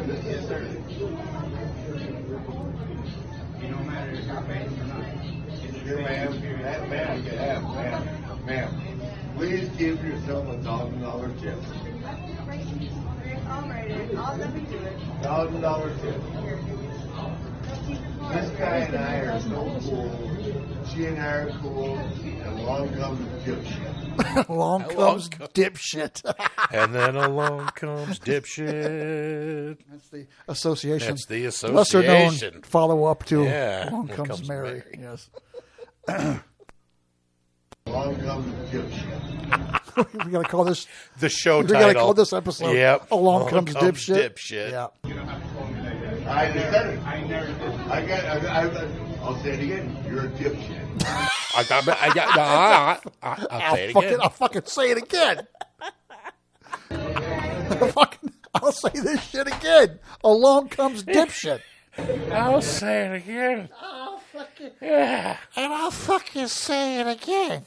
matter if you're famous or not. Here, ma'am, ma'am, ma'am, ma'am, ma'am, ma'am, please give yourself a thousand dollar tip. Thousand dollar tip. This guy and I are so cool. She and I are cool. And along comes dipshit. Along comes dipshit. And then along comes dipshit. That's the association. That's the Lesser known association. follow up to Yeah. Along Along Comes, Comes Mary. Mary. Yes. Along comes dipshit. We gotta call this The show we title. gotta call this episode Yep. Along, Comes, Dipshit. Dipshit. Yeah. You don't have to call me like that. I just said it. I never did. I got, I, I, I'll say it again. You're a dipshit. I got. I got. I, I, I'll I'll say it fucking, again. I'll fucking say it again. I'll fucking, I'll say this shit again. Along comes dipshit. I'll say it again. I'll fucking, Yeah. and I'll fucking say it again.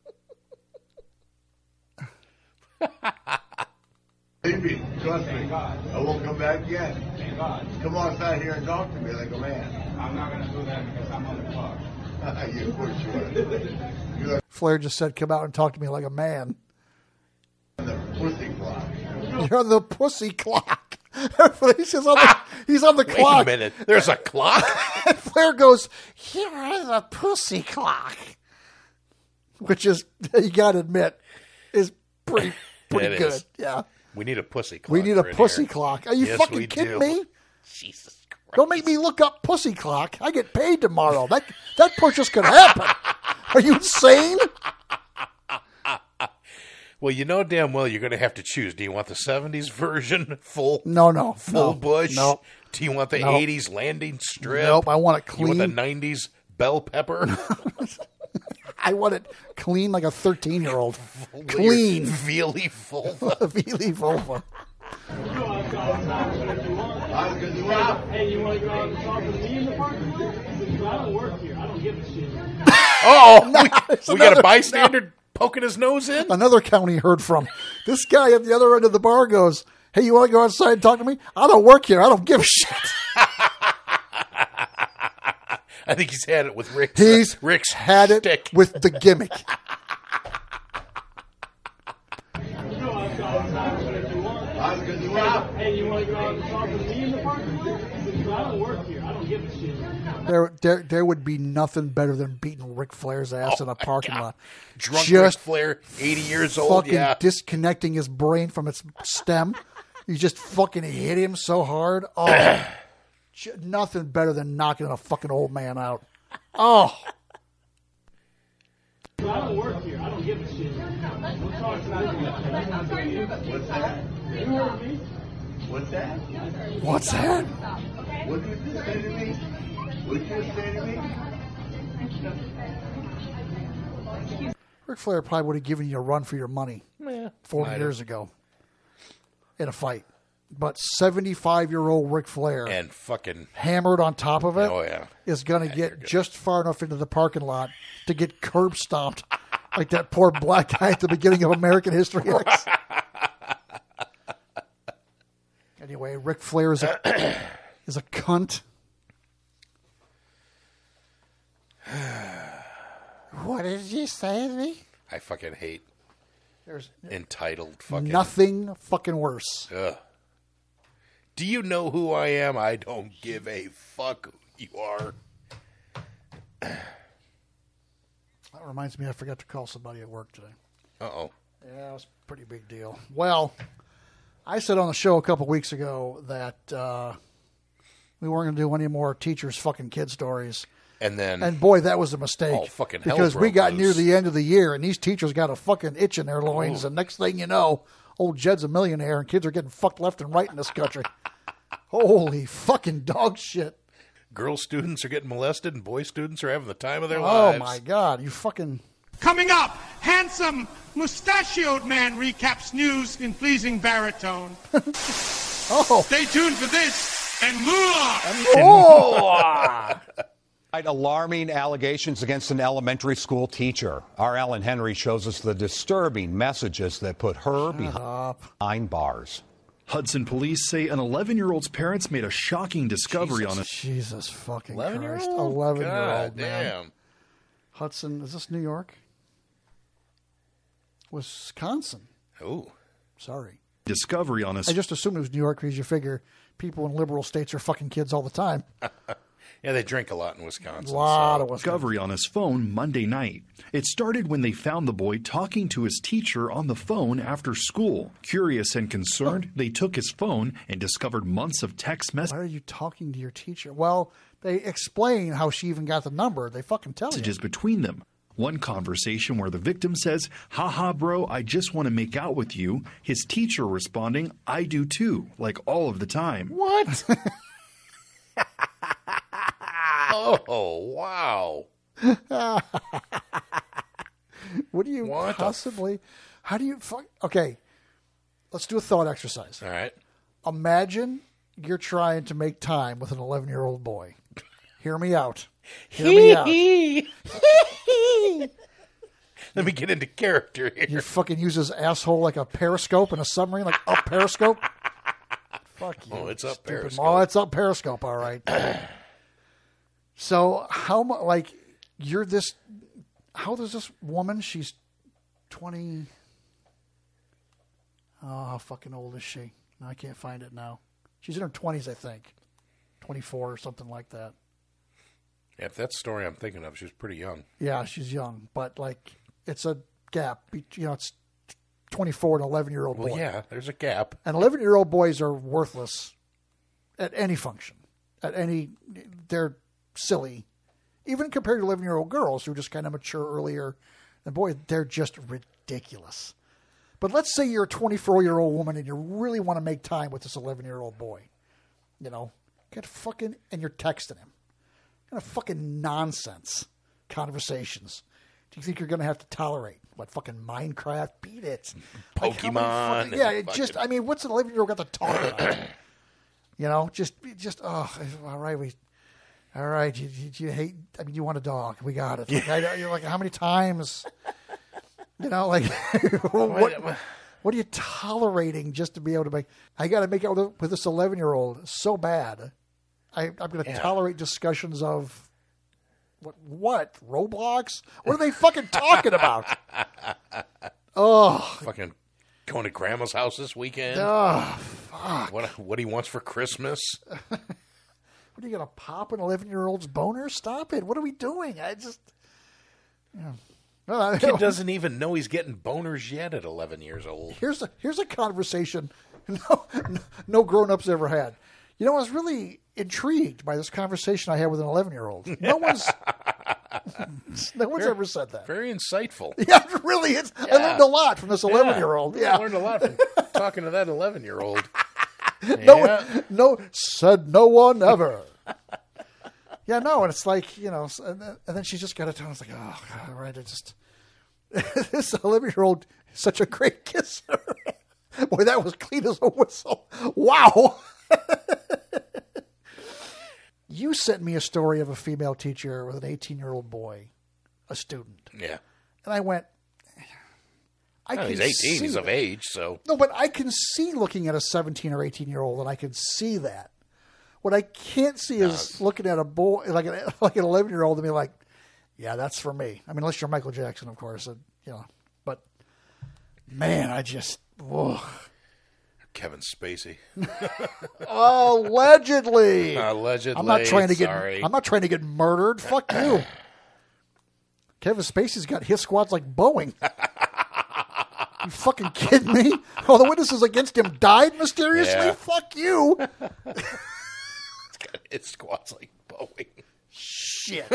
Believe me, trust me. I won't come back again. Thank God. Come outside here and talk to me like a man. I'm not going to do that because I'm on the clock. You of course you are. You're Flair just said, "Come out and talk to me like a man." on the pussy clock. You're on the pussy clock. he's, just on the, he's on the Wait clock. a minute. There's a clock. And Flair goes, "You're on the pussy clock," which is, you got to admit, is pretty pretty It good. is. Yeah, We need a pussy clock. we need a for in pussy here. clock. Are you Yes, fucking we kidding do. me? Jesus Christ. Don't make me look up pussy clock. I get paid tomorrow. That that purchase could happen. Are you insane? Well, you know damn well you're going to have to choose. Do you want the seventies version, full No, no, full no, bush? no. Do you want the No. eighties landing strip? Nope, I want it You want the clean. nineties bell pepper? I want it clean like a thirteen-year-old. Clean. Veally vulva. Veely vulva. I'm gonna stop. Hey, you want to go out and talk with me in the park? Because I don't work here. I don't give a shit. Oh, It's we, we got another- a bystander poking his nose in? Another county heard from. This guy at the other end of the bar goes, "Hey, you want to go outside and talk to me? I don't work here. I don't give a shit." I think he's had it with Rick's, He's uh, Rick's had it shtick. with the gimmick. I'm gonna stop. Hey, you want to go out and talk with me in the park? Because I don't work here. I don't give a shit. There, there, there would be nothing better than beating Ric Flair's ass Oh in a my parking God. lot. Drunk Just Ric Flair, eighty years old. fucking Yeah. disconnecting his brain from its stem. You just fucking hit him so hard. Oh, j- nothing better than knocking a fucking old man out. Oh, I don't work here. I don't give a shit. We'll talk tonight. I'm not doing it. What's that? You heard me. What's that? what's that? What did you just say to me? What did you just say to me? Ric Flair probably would have given you a run for your money Yeah, forty might years ago in a fight. but seventy-five-year-old Ric Flair And fucking... hammered on top of it Oh, yeah. is going to get just far enough into the parking lot to get curb stomped like that poor black guy at the beginning of American History X. Anyway, Ric Flair is a, is a cunt. What did you say to me? I fucking hate There's entitled fucking... nothing fucking worse. Ugh. Do you know who I am? I don't give a fuck who you are. That reminds me, I forgot to call somebody at work today. Uh-oh. Yeah, it was a pretty big deal. Well, I said on the show a couple weeks ago that uh, we weren't going to do any more teachers' fucking kid stories. And then... And boy, that was a mistake. Oh, fucking hell because we broke got loose. near the end of the year, and these teachers got a fucking itch in their loins, Oh. and next thing you know, old Jed's a millionaire, and kids are getting fucked left and right in this country. Holy fucking dog shit. Girl students are getting molested, and boy students are having the time of their Oh, lives. my God. You fucking... Coming up, handsome, mustachioed man recaps news in pleasing baritone. Oh. Stay tuned for this and more. Oh! Alarming allegations against an elementary school teacher. Our Alan Henry shows us the disturbing messages that put her behind bars. Hudson police say an eleven-year-old's parents made a shocking discovery on it. Jesus fucking eleven-year-old? Christ. eleven-year-old, God man. damn. Hudson, is this New York? Wisconsin. Oh. Sorry. Discovery on us. I just assumed it was New York because you figure people in liberal states are fucking kids all the time. Yeah, they drink a lot in Wisconsin. A lot so. of Wisconsin. Discovery on his phone Monday night. It started when they found the boy talking to his teacher on the phone after school. Curious and concerned, they took his phone and discovered months of text Why messages are you talking to your teacher? Well, they explain how she even got the number. They fucking tell you. between them. One conversation where the victim says, "Haha, bro, I just want to make out with you." His teacher responding, "I do too," like all of the time. What? Oh, wow. What do you What the possibly... How do you... Fuck, okay, let's do a thought exercise. All right. Imagine you're trying to make time with an eleven-year-old boy. Hear me out. Hear me out. Let me get into character here. You fucking use his asshole like a periscope in a submarine, like up periscope. Fuck you. Oh, it's up stupid Periscope. Oh, it's up periscope, all right. So how much, like, you're this, how old is this woman? She's twenty, oh, how fucking old is she? No, I can't find it now. She's in her twenties, I think. twenty-four or something like that. Yeah, if that's the story I'm thinking of, she was pretty young. Yeah, she's young, but, like, it's a gap. be- You know, it's twenty-four and eleven-year-old boy. Well, yeah, there's a gap. And eleven-year-old boys are worthless at any function. At any, they're silly. Even compared to eleven-year-old girls who are just kind of mature earlier. And boy, they're just ridiculous. But let's say you're a twenty-four-year-old woman and you really want to make time with this eleven-year-old boy. You know, get fucking, and you're texting him. Kind of fucking nonsense conversations. Do you think you're going to have to tolerate? What, fucking Minecraft? Beat it. Like, how many Pokemon fucking- yeah, and it just, fucking- I mean, what's an eleven-year-old got to talk about? You know, just, just, oh, all right, we, all right, you, you, you hate, I mean, you want a dog. We got it. Like, I, you're like, how many times, you know, like, what, what are you tolerating just to be able to make, I got to make out with this eleven-year-old so bad. I, I'm going to Yeah. tolerate discussions of, what, what, Roblox? What are they fucking talking about? Oh, Fucking going to grandma's house this weekend. oh, fuck. What what he wants for Christmas. What are you going to pop an eleven-year-old's boner? Stop it. What are we doing? I just... Yeah. Well, I- Kid doesn't even know he's getting boners yet at eleven years old. Here's a, here's a conversation no, no grown-ups ever had. You know, I was really intrigued by this conversation I had with an eleven-year-old. No one's... no one's Very- ever said that. Very insightful. Yeah, it really is. I learned a lot from this eleven-year-old. Yeah. I learned a lot from talking to that eleven-year-old. No, Yeah. one, no, said no one ever. Yeah, no, and it's like, you know, and then, and then she's just got a tone. It's like, oh, God, all right, I just, this eleven-year-old is such a great kisser. Boy, that was clean as a whistle. Wow. You sent me a story of a female teacher with an eighteen-year-old boy, a student. Yeah. And I went, I No, can he's eighteen. see He's of that. age, so. No, but I can see looking at a seventeen or eighteen-year-old, and I can see that. What I can't see No, is looking at a boy, like an, like an eleven-year-old, and be like, yeah, that's for me. I mean, unless you're Michael Jackson, of course. And, you know, but, man, I just, whoa. Kevin Spacey. Allegedly. Allegedly. I'm not trying to get. Sorry. I'm not trying to get murdered. Fuck you. Kevin Spacey's got his squads like Boeing. You fucking kidding me? All the witnesses against him died mysteriously. Yeah. Fuck you. It's got his squads like Boeing. Shit.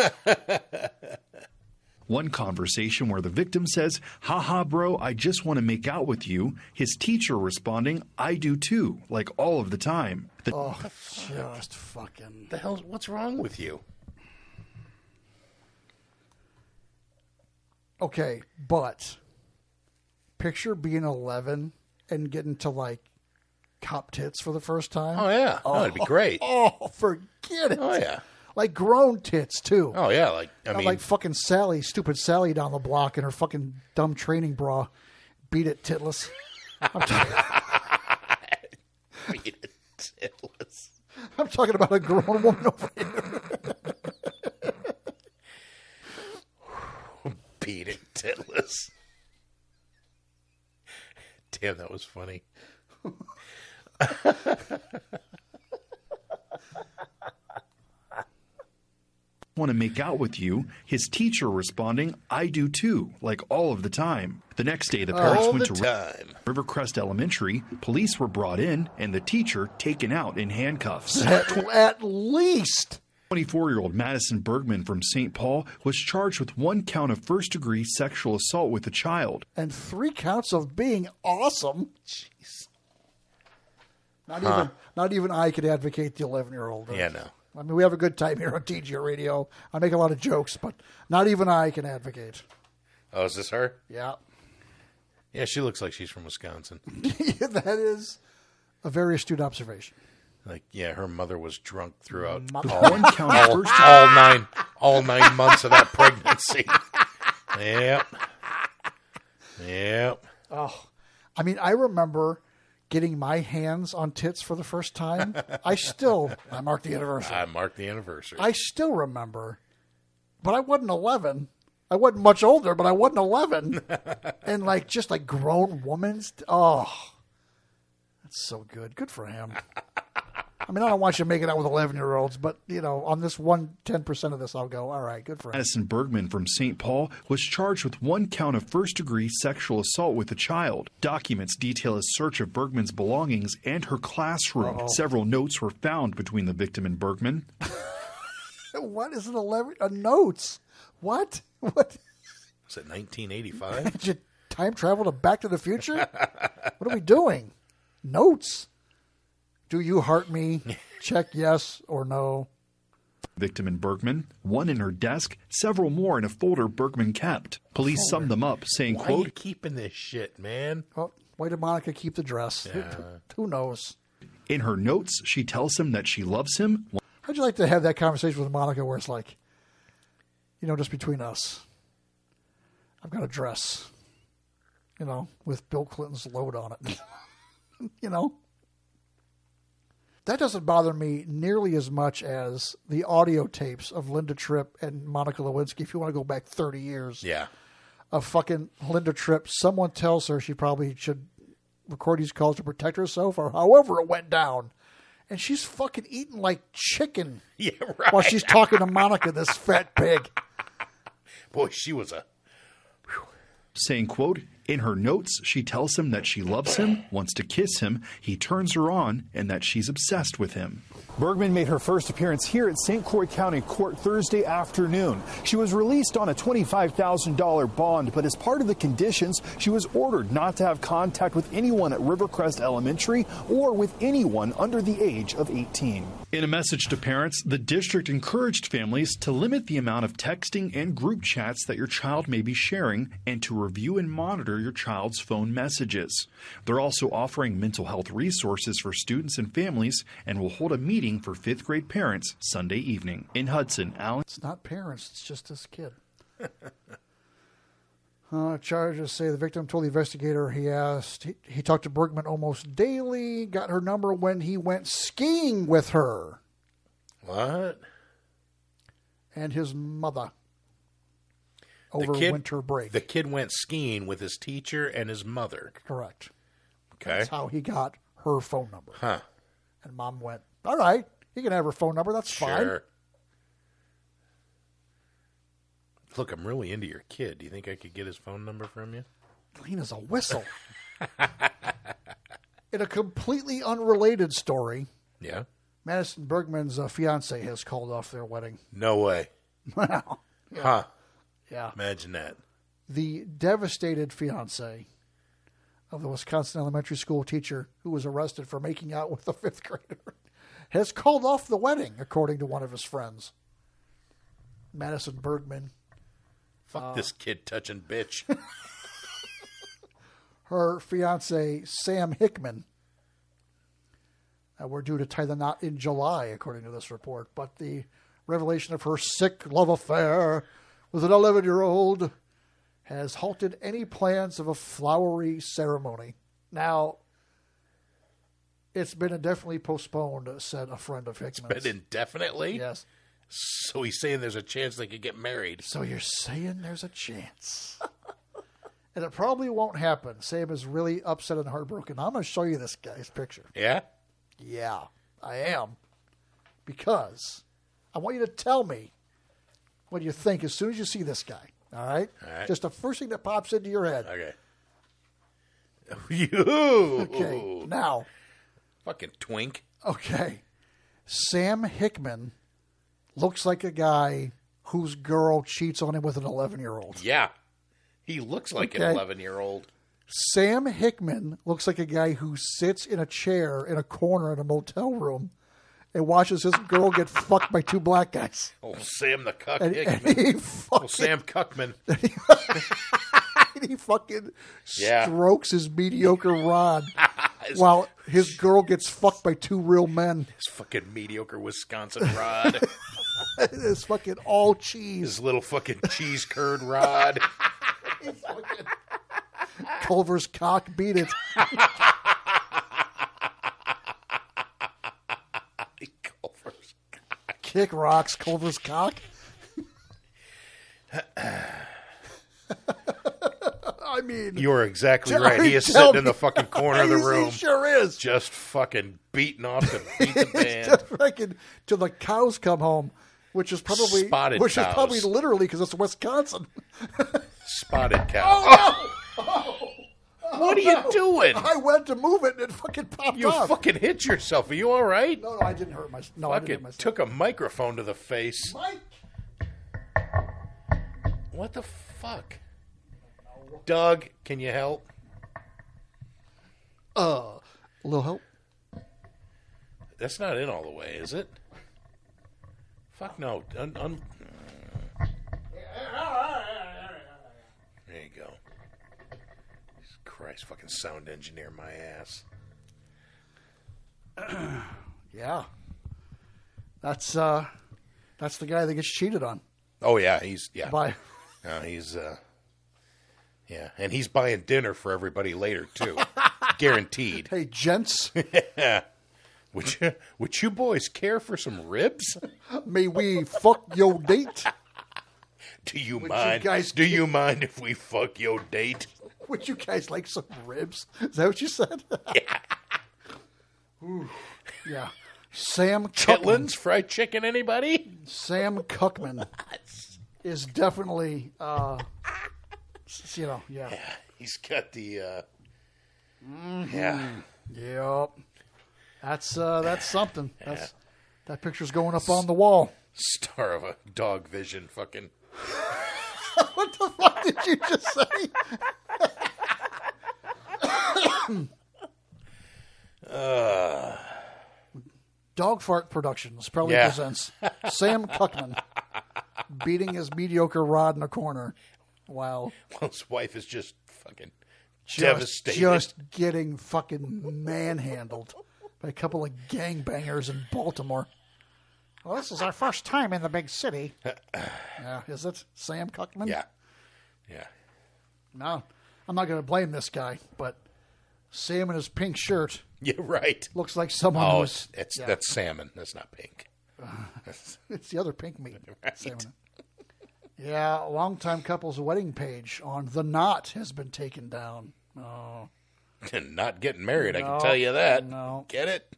One conversation where the victim says, haha, bro, I just want to make out with you. His teacher responding, I do too, like all of the time. The- Oh, just fucking. The hell? What's wrong with you? Okay, but picture being eleven and getting to like cop tits for the first time. Oh, yeah. Oh, that'd be great. Oh, forget it. Oh, yeah. Like grown tits, too. Oh, yeah. Like, I Not mean, like fucking Sally, stupid Sally down the block in her fucking dumb training bra. Beat it, titless. I'm, ta- beat it, titless. I'm talking about a grown woman over here. Beat it, titless. Damn, that was funny. want to make out with you. His teacher responding, I do too, like all of the time. The next day, the parents All went the to time. Rivercrest Elementary. Police were brought in, and the teacher taken out in handcuffs. At, at least. twenty-four-year-old Madison Bergman from Saint Paul was charged with one count of first-degree sexual assault with a child. And three counts of being awesome. Jeez. Not Huh. even not even I could advocate the eleven-year-old. Yeah, no. I mean, we have a good time here on T G Radio. I make a lot of jokes, but not even I can advocate. Oh, is this her? Yeah. Yeah, she looks like she's from Wisconsin. That is a very astute observation. Like, yeah, her mother was drunk throughout Mo- all, One count of all, first- all nine all nine months of that pregnancy. Yep. Yep. Oh, I mean, I remember getting my hands on tits for the first time. I still, I marked the anniversary. I marked the anniversary. I still remember, but I wasn't eleven. I wasn't much older, but I wasn't eleven. And like, just like grown woman's, oh, that's so good. Good for him. I mean, I don't want you making out with eleven-year-olds, but, you know, on this one, ten percent of this, I'll go, all right, good for him. Madison Bergman from Saint Paul was charged with one count of first-degree sexual assault with a child. Documents detail a search of Bergman's belongings and her classroom. Uh-oh. Several notes were found between the victim and Bergman. What is an eleven? Uh, notes. What? What? Was it nineteen eighty-five? Did you time travel to Back to the Future? What are we doing? Notes. Do you heart me? Check yes or no. Victim and Bergman, one in her desk, several more in a folder Bergman kept. Police summed them up, saying, Why are quote, you keeping this shit, man? Oh, why did Monica keep the dress? Who, Yeah. who knows? in her notes, she tells him that she loves him. How'd you like to have that conversation with Monica where it's like, you know, just between us, I've got a dress, you know, with Bill Clinton's load on it. You know? That doesn't bother me nearly as much as the audio tapes of Linda Tripp and Monica Lewinsky, if you want to go back thirty years. Yeah. Of fucking Linda Tripp. Someone tells her she probably should record these calls to protect herself or however it went down. And she's fucking eating like chicken. Yeah, right. While she's talking to Monica, this fat pig. Boy, she was a... Saying, quote, in her notes, she tells him that she loves him, wants to kiss him, he turns her on, and that she's obsessed with him. Bergman made her first appearance here at Saint Croix County Court Thursday afternoon. She was released on a twenty-five thousand dollars bond, but as part of the conditions, she was ordered not to have contact with anyone at Rivercrest Elementary or with anyone under the age of eighteen. In a message to parents, the district encouraged families to limit the amount of texting and group chats that your child may be sharing and to review and monitor monitor your child's phone messages. They're also offering mental health resources for students and families and will hold a meeting for fifth grade parents Sunday evening. In Hudson, Alan. It's not parents, it's just this kid. uh, charges say the victim told the investigator he asked, he, he talked to Bergman almost daily, got her number when he went skiing with her. What? And his mother. Over the kid, winter break. The kid went skiing with his teacher and his mother. Correct. Okay. That's how he got her phone number. Huh. And Mom went, all right, you can have her phone number. That's Sure. fine. Look, I'm really into your kid. Do you think I could get his phone number from you? Clean as a whistle. In a completely unrelated story, Yeah. Madison Bergman's uh, fiance has called off their wedding. No way. Wow. Yeah. Huh. Yeah. Imagine that. The devastated fiance of the Wisconsin elementary school teacher who was arrested for making out with a fifth grader has called off the wedding, according to one of his friends. Madison Bergman. Fuck uh, this kid touching bitch. Her fiance, Sam Hickman. Uh, we're due to tie the knot in July, according to this report. But the revelation of her sick love affair with an eleven-year-old has halted any plans of a flowery ceremony. Now, it's been indefinitely postponed, said a friend of Hickman's. It's been indefinitely? Yes. So he's saying there's a chance they could get married. So you're saying there's a chance. And it probably won't happen. Sam is really upset and heartbroken. I'm going to show you this guy's picture. Yeah? Yeah, I am. Because I want you to tell me what you think as soon as you see this guy. All right? All right. Just the first thing that pops into your head. Okay. You. Okay, now. Fucking twink. Okay. Sam Hickman looks like a guy whose girl cheats on him with an eleven-year-old. Yeah. He looks like Okay. an eleven-year-old. Sam Hickman looks like a guy who sits in a chair in a corner in a motel room and watches his girl get fucked by two black guys. Oh, Sam the Cuck And- Hickman. and he oh, fucking- Sam Cuckman. And he fucking Yeah. strokes his mediocre rod while his girl gets fucked by two real men. His fucking mediocre Wisconsin rod. It's fucking all cheese. His little fucking cheese curd rod. Culver's cock beat it. Culver's cock. Kick rocks, Culver's cock. I mean, You're exactly tell- right. He is tell sitting in me- the fucking corner of the He- he room. sure is. Just fucking beating off to beat the band. Just fucking till the cows come home, which is probably Spotted which cows. is probably literally because it's Wisconsin. Spotted cow. Oh, no! What are you doing? I went to move it and it fucking popped You off. fucking hit yourself. Are you all right? No, no, I didn't hurt myself. No, I didn't hit Fucking myself. took a microphone to the face. Mike. What the fuck? Doug, can you help? Uh, a little help. That's not in all the way, is it? Fuck no. Un- un- there you go. Jesus Christ, fucking sound engineer my ass. Yeah, that's uh, that's the guy that gets cheated on. Oh yeah, he's yeah. By No, he's uh, yeah, and he's buying dinner for everybody later too, guaranteed. Hey, gents, Yeah. Would you would you boys care for some ribs? may we fuck your date? Do you Would you mind? guys do you mind if we fuck your date? Would you guys like some ribs? Is that what you said? Yeah. Ooh, yeah. Sam Cuckman. Chitlins, fried chicken, anybody? Sam Cuckman is definitely, uh, s- you know, yeah. Yeah, he's got the, uh, Mhm. yeah. Yep. That's uh, that's something. That's that picture's going up on the wall. Star of a Dog Vision fucking. What the fuck did you just say? uh, Dog Fart Productions proudly Yeah. presents Sam Cuckman beating his mediocre rod in a corner Wow. While his wife is just fucking Just, devastated. just getting fucking manhandled by a couple of gangbangers in Baltimore. Well, this is our first time in the big city. Yeah, is it Sam Cuckman? Yeah. Yeah. No, I'm not going to blame this guy, but Sam in his pink shirt. Yeah, right. Looks like someone Oh, who's... it's, it's yeah. that's salmon. That's not pink. It's the other pink meat. Right. Salmon. Yeah, longtime couple's wedding page on The Knot has been taken down. Oh. And not getting married, I No, can tell you that. no. Get it?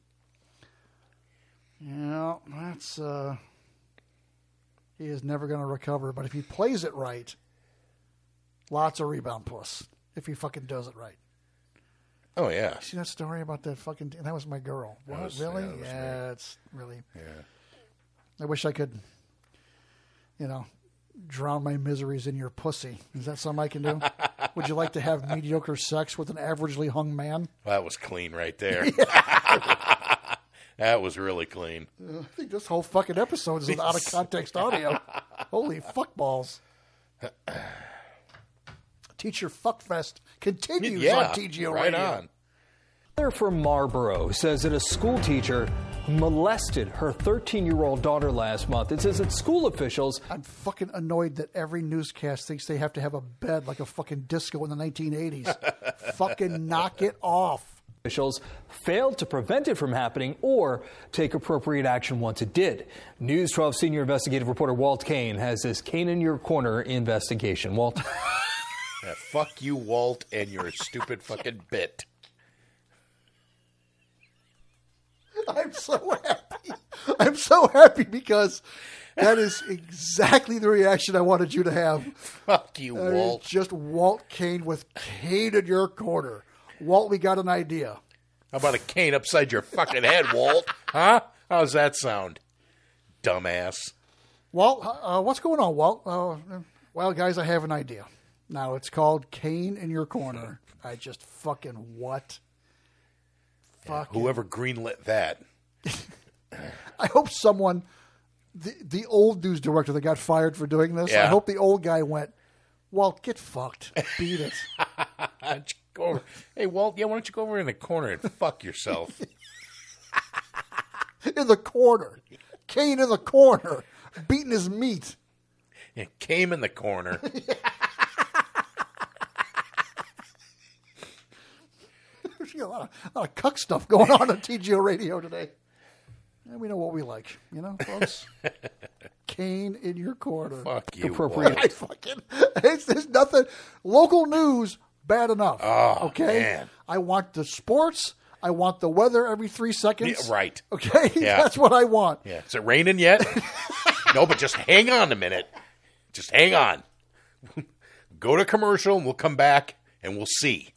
Yeah, that's... uh he is never going to recover, but if he plays it right, lots of rebound puss. If he fucking does it right. Oh, yeah. See that story about that fucking... That was my girl. That What? was- Really? yeah, that was Yeah, me. it's really... Yeah. I wish I could, you know, drown my miseries in your pussy. Is that something I can do? Would you like to have mediocre sex with an averagely hung man? Well, that was clean right there. That was really clean. Uh, I think this whole fucking episode is an out of context audio. Holy fuckballs. Teacher Fuckfest continues Yeah, on T G O right Radio. on. Mother from Marlboro says that a school teacher molested her thirteen-year-old daughter last month. It says that school officials... I'm fucking annoyed that every newscast thinks they have to have a bed like a fucking disco in the nineteen eighties. Fucking knock it off. Officials failed to prevent it from happening or take appropriate action once it did. News twelve senior investigative reporter Walt Kane has this Kane in Your Corner investigation. Walt? Yeah, fuck you, Walt, and your stupid fucking bit. I'm so happy. I'm so happy because that is exactly the reaction I wanted you to have. Fuck you, I mean, Walt. just Walt Kane with Kane in your corner. Walt, we got an idea. How about a cane upside your fucking head, Walt? Huh? How's that sound? Dumbass. Walt, uh, what's going on, Walt? Uh, well, guys, I have an idea. Now, it's called Kane in Your Corner. I just fucking what? Fucking. Whoever greenlit that. I hope someone, the, the old news director that got fired for doing this, I Yeah. hope the old guy went, Walt, get fucked. Beat it. Go over. Hey, Walt, yeah, why don't you go over in the corner and fuck yourself? In the corner. Kane in the corner. Beating his meat. Yeah, came in the corner. There's a lot of, a lot of cuck stuff going on on T G O Radio today. And we know what we like, you know, folks? Kane in your corner. Fuck you, Appropriate. Walt. I fucking, it's, there's nothing. Local news, bad enough. Oh, okay? man. I want the sports. I want the weather every three seconds. Yeah, right. Okay? Yeah. That's what I want. Yeah. Is it raining yet? No, but just hang on a minute. Just hang on. Go to commercial and we'll come back and we'll see.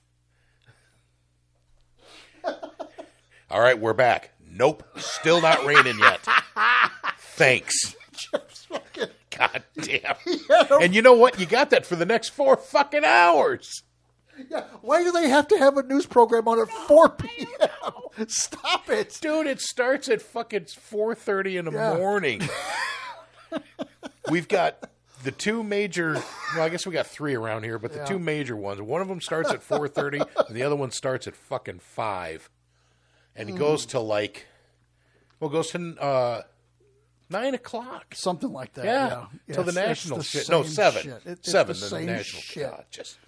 All right, we're back. Nope, still not raining yet. Thanks. God damn. And you know what? You got that for the next four fucking hours. Yeah. Why do they have to have a news program on at four p.m.? Stop it. Dude, it starts at fucking four thirty in the Yeah. morning. We've got the two major, well, I guess we got three around here, but the Yeah. two major ones. One of them starts at four thirty, and the other one starts at fucking five. And it Mm. goes to like, well, it goes to uh, nine o'clock. Something like that. Yeah, Yeah. Yeah, till the it's- it's national the shit. No, same seven. shit. It- it's seven. the The same national shit. God, just.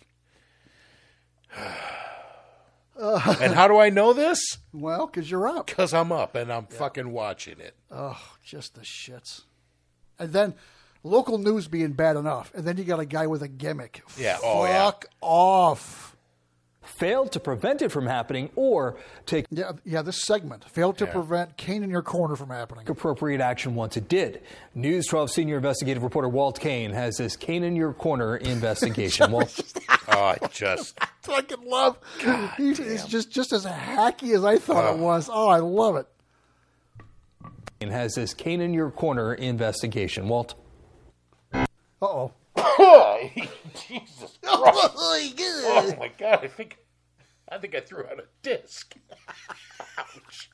And how do I know this? Well, because you're up. Because I'm up and I'm fucking watching it. Oh, just the shits. And then local news being bad enough. And then you got a guy with a gimmick. Yeah. Oh, yeah. Fuck off. Failed to prevent it from happening or take Yeah, yeah. This segment failed to Yeah. prevent Kane in your corner from happening. appropriate action once it did. News twelve senior investigative reporter Walt Kane has this Kane in Your Corner investigation. Walt? Oh, I just. Fucking love. He's, he's just just as hacky as I thought it was. Oh, I love it. And has this Kane in Your Corner investigation. Walt? Uh oh. Jesus Christ. Oh, my God. I think, I think I threw out a disc. Ouch.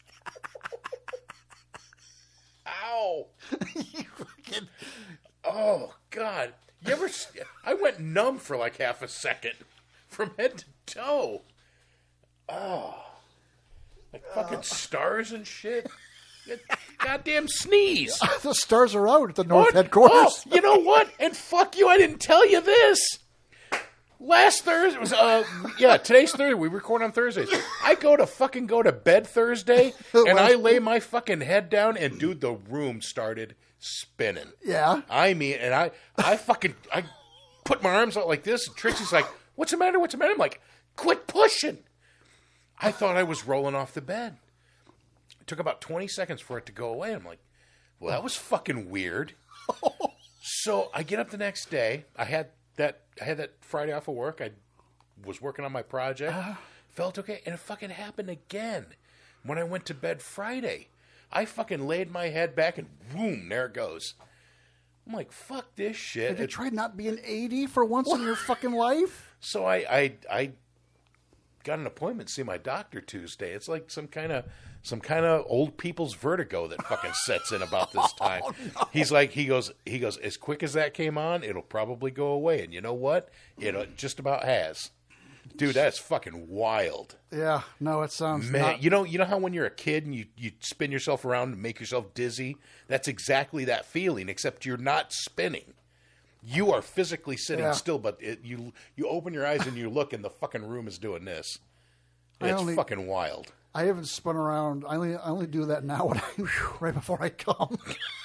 Ow. Oh, God. You ever? I went numb for like half a second, from head to toe. Oh, like fucking stars and shit. Goddamn sneeze. The stars are out at the North What? headquarters. Oh, you know what? And fuck you, I didn't tell you this. Last Thursday was uh yeah, today's Thursday. We record on Thursdays. I go to fucking go to bed Thursday and I lay my fucking head down and dude, the room started spinning. Yeah. I mean, and I I fucking I put my arms out like this and Trixie's like, "What's the matter? What's the matter?" I'm like, "Quit pushing." I thought I was rolling off the bed. It took about twenty seconds for it to go away. I'm like, "Well, that was fucking weird." So, I get up the next day. I had that I had that Friday off of work. I was working on my project. Uh, felt okay. And it fucking happened again when I went to bed Friday. I fucking laid my head back and boom, there it goes. I'm like, fuck this shit. Have you tried not being eighty for once in your fucking life? So I, I, I got an appointment to see my doctor Tuesday. It's like some kind of some kind of old people's vertigo that fucking sets in about this time. Oh, no. He's like, he goes, he goes, as quick as that came on, it'll probably go away. And you know what? It just about has. Dude, that's fucking wild. Yeah, no, it sounds Man, not... you know, you know how when you're a kid and you, you spin yourself around and make yourself dizzy? That's exactly that feeling, except you're not spinning. You are physically sitting Yeah. still, but it, you you open your eyes and you look, and the fucking room is doing this. I It's only- fucking wild. I haven't spun around. I only, I only do that now when I, right before I come.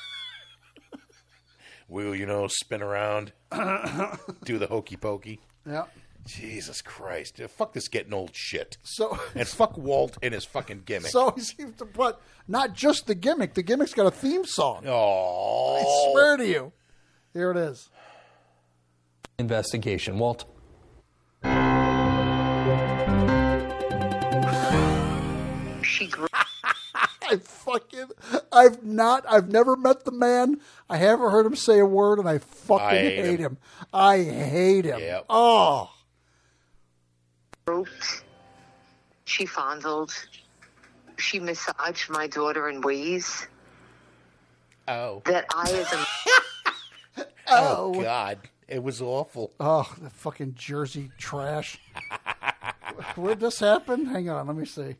Will you know, spin around, do the hokey pokey. Yeah. Jesus Christ. Fuck this getting old shit. So And fuck Walt and his fucking gimmick. So he seems to put not just the gimmick. The gimmick's got a theme song. Oh, I swear to you. Here it is. Investigation. Walt. She grew. I fucking. I've not. I've never met the man. I haven't heard him say a word, and I fucking I hate hate, him. him. I hate him. Yep. Oh. Roped. She fondled. She massaged my daughter in ways Oh. that I, as a Oh, God. It was awful. Oh, the fucking Jersey trash. Where'd this happen? Hang on, let me see.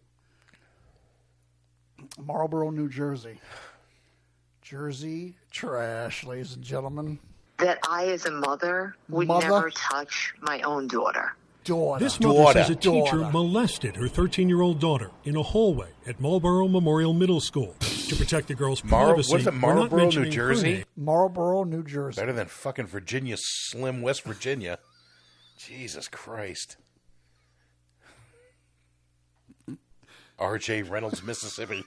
Marlboro, New Jersey. Jersey trash, ladies and gentlemen. that I, as a mother, would Mother? never touch my own daughter. Daughter. This mother Daughter. says a teacher Daughter. molested her thirteen-year-old daughter in a hallway at Marlboro Memorial Middle School. To protect the girl's Mar- privacy, what is it, we're not Marlboro, New mentioning her Jersey? name. Marlboro, New Jersey. Better than fucking Virginia Slim, West Virginia. Jesus Christ. R J Reynolds, Mississippi.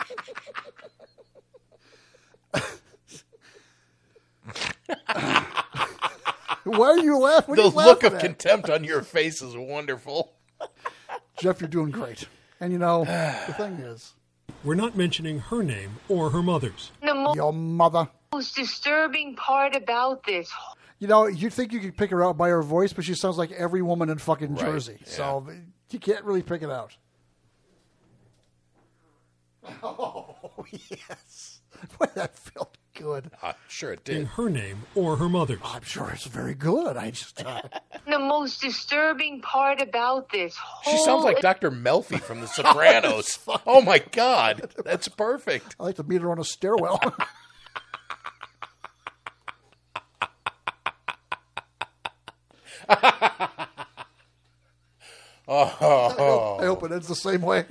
Why are you laughing? What The are you look laughing of at? contempt on your face is wonderful. Jeff, you're doing great. And you know, the thing is, We're not mentioning her name or her mother's. The mo- your mother. most disturbing part about this You know, you'd think you could pick her out by her voice, but she sounds like every woman in fucking Right, Jersey. yeah. So you can't really pick it out. Oh, yes. Boy, that felt good. Uh, sure it In did. her name or her mother's. I'm sure it's very good. I just. Uh, the most disturbing part about this whole She sounds like Doctor Melfi from The Sopranos. Oh, my God. That's perfect. I like to meet her on a stairwell. Oh. I hope it ends the same way.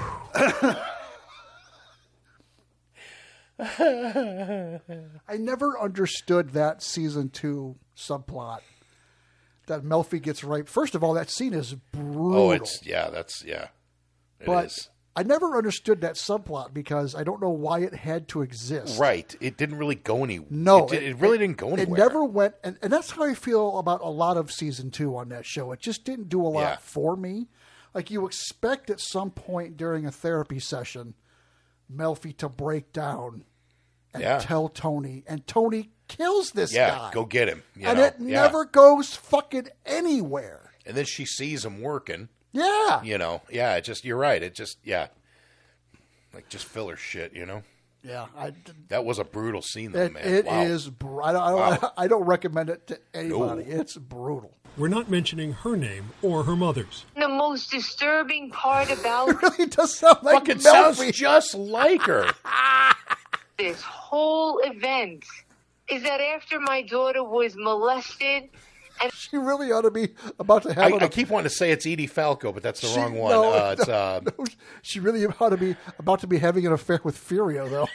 I never understood that season two subplot. That Melfi gets raped. First of all, that scene is brutal. Oh, it's, yeah, that's, yeah. It but is. I never understood that subplot because I don't know why it had to exist. Right. It didn't really go anywhere. No, It, did- it really didn't go anywhere. It never went, and, and that's how I feel about a lot of season two on that show. It just didn't do a lot Yeah. for me. Like you expect at some point during a therapy session, Melfi to break down and Yeah. tell Tony, and Tony kills this Yeah, guy. go get him. you and know? it Yeah. never goes fucking anywhere. And then she sees him working. Yeah. You know, yeah, it just, you're right. It just, yeah. Like just filler shit, you know? Yeah, I, that was a brutal scene, though, it, man. It wow. is. Br- I, don't, I, don't, Wow. I don't recommend it to anybody. No. It's brutal. We're not mentioning her name or her mother's. The most disturbing part about It really does sound like Fucking Melfi. sounds just like her. this whole event is that after my daughter was molested, and She really ought to be about to have. I, an- I keep wanting to say it's Edie Falco, but that's the She- wrong one. no, uh, it's no, uh, no. She really ought to be about to be having an affair with Furio, though.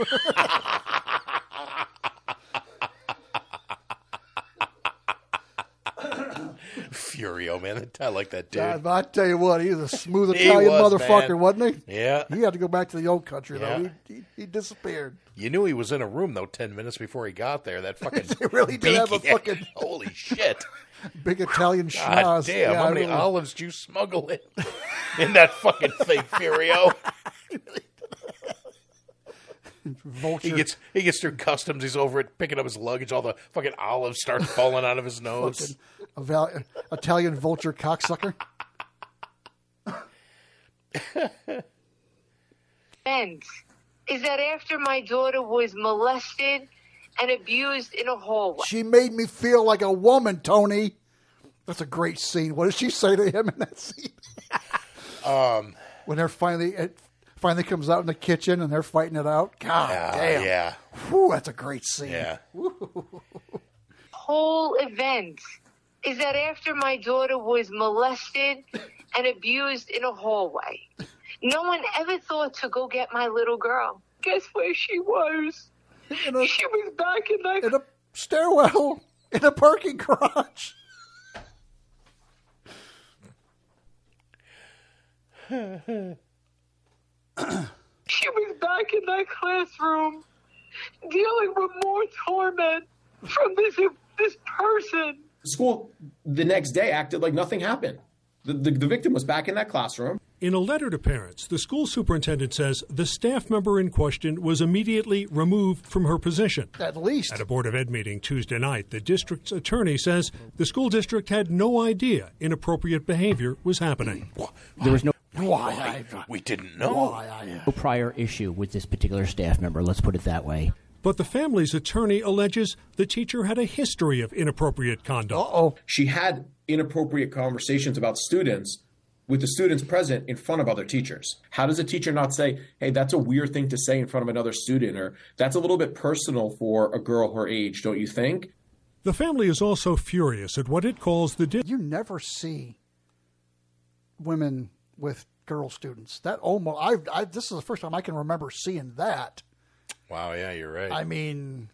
Furio, man. I like that dude. God, I tell you what, he's a smooth He Italian was, motherfucker, man. wasn't he? Yeah. He had to go back to the old country, Yeah. though. He, he, he disappeared. You knew he was in a room, though, ten minutes before he got there. That fucking They really did have a beaky- fucking Holy shit. big Italian God schnoz. damn, Yeah, how I many really- olives do you smuggle in? in that fucking thing, Furio? Vulture. He gets he gets through customs. He's over it, picking up his luggage. All the fucking olives start falling out of his nose. Fucking Val- Italian vulture cocksucker. event is that after my daughter was molested and abused in a hallway. She made me feel like a woman, Tony. That's a great scene. What does she say to him in that scene? Um, when they're finally, it finally comes out in the kitchen and they're fighting it out. God uh, damn. yeah, Whew, that's a great scene. yeah. Whole event is that after my daughter was molested and abused in a hallway, no one ever thought to go get my little girl. Guess where she was? In a, She was back in that in a stairwell in a parking garage. she was back in that classroom dealing with more torment from this this person. School the next day acted like nothing happened. The, the, the victim was back in that classroom. In a letter to parents, the school superintendent says the staff member in question was immediately removed from her position. At least. At a Board of Ed meeting Tuesday night, the district's attorney says the school district had no idea inappropriate behavior was happening. There was no Why? We didn't know. Why? no prior issue with this particular staff member, let's put it that way. But the family's attorney alleges the teacher had a history of inappropriate conduct. Uh-oh. She had inappropriate conversations about students with the students present in front of other teachers. How does a teacher not say, hey, that's a weird thing to say in front of another student, or that's a little bit personal for a girl her age, don't you think? The family is also furious at what it calls the... Di- You never see women with girl students. That almost, I, I, this is the first time I can remember seeing that. Wow, yeah, you're right. I mean,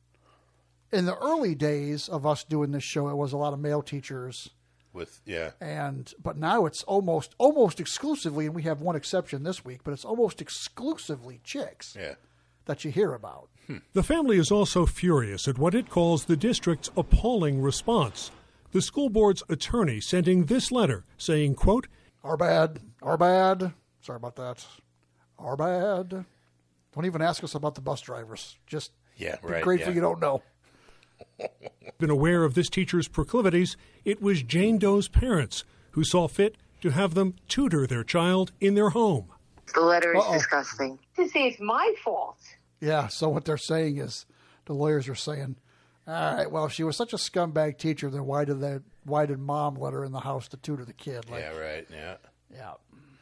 in the early days of us doing this show, it was a lot of male teachers. With yeah, And but now it's almost almost exclusively, and we have one exception this week, but it's almost exclusively chicks yeah. that you hear about. The family is also furious at what it calls the district's appalling response. The school board's attorney sending this letter saying, quote, Our bad, our bad. Sorry about that. Our bad. Don't even ask us about the bus drivers. Just Yeah, be right, grateful yeah. you don't know. been aware of this teacher's proclivities, it was Jane Doe's parents who saw fit to have them tutor their child in their home. The letter is Uh-oh. disgusting. To say it's my fault. Yeah, so what they're saying is, the lawyers are saying, all right, well, if she was such a scumbag teacher, then why did that? Why did mom let her in the house to tutor the kid? Like, Yeah, right. Yeah. yeah.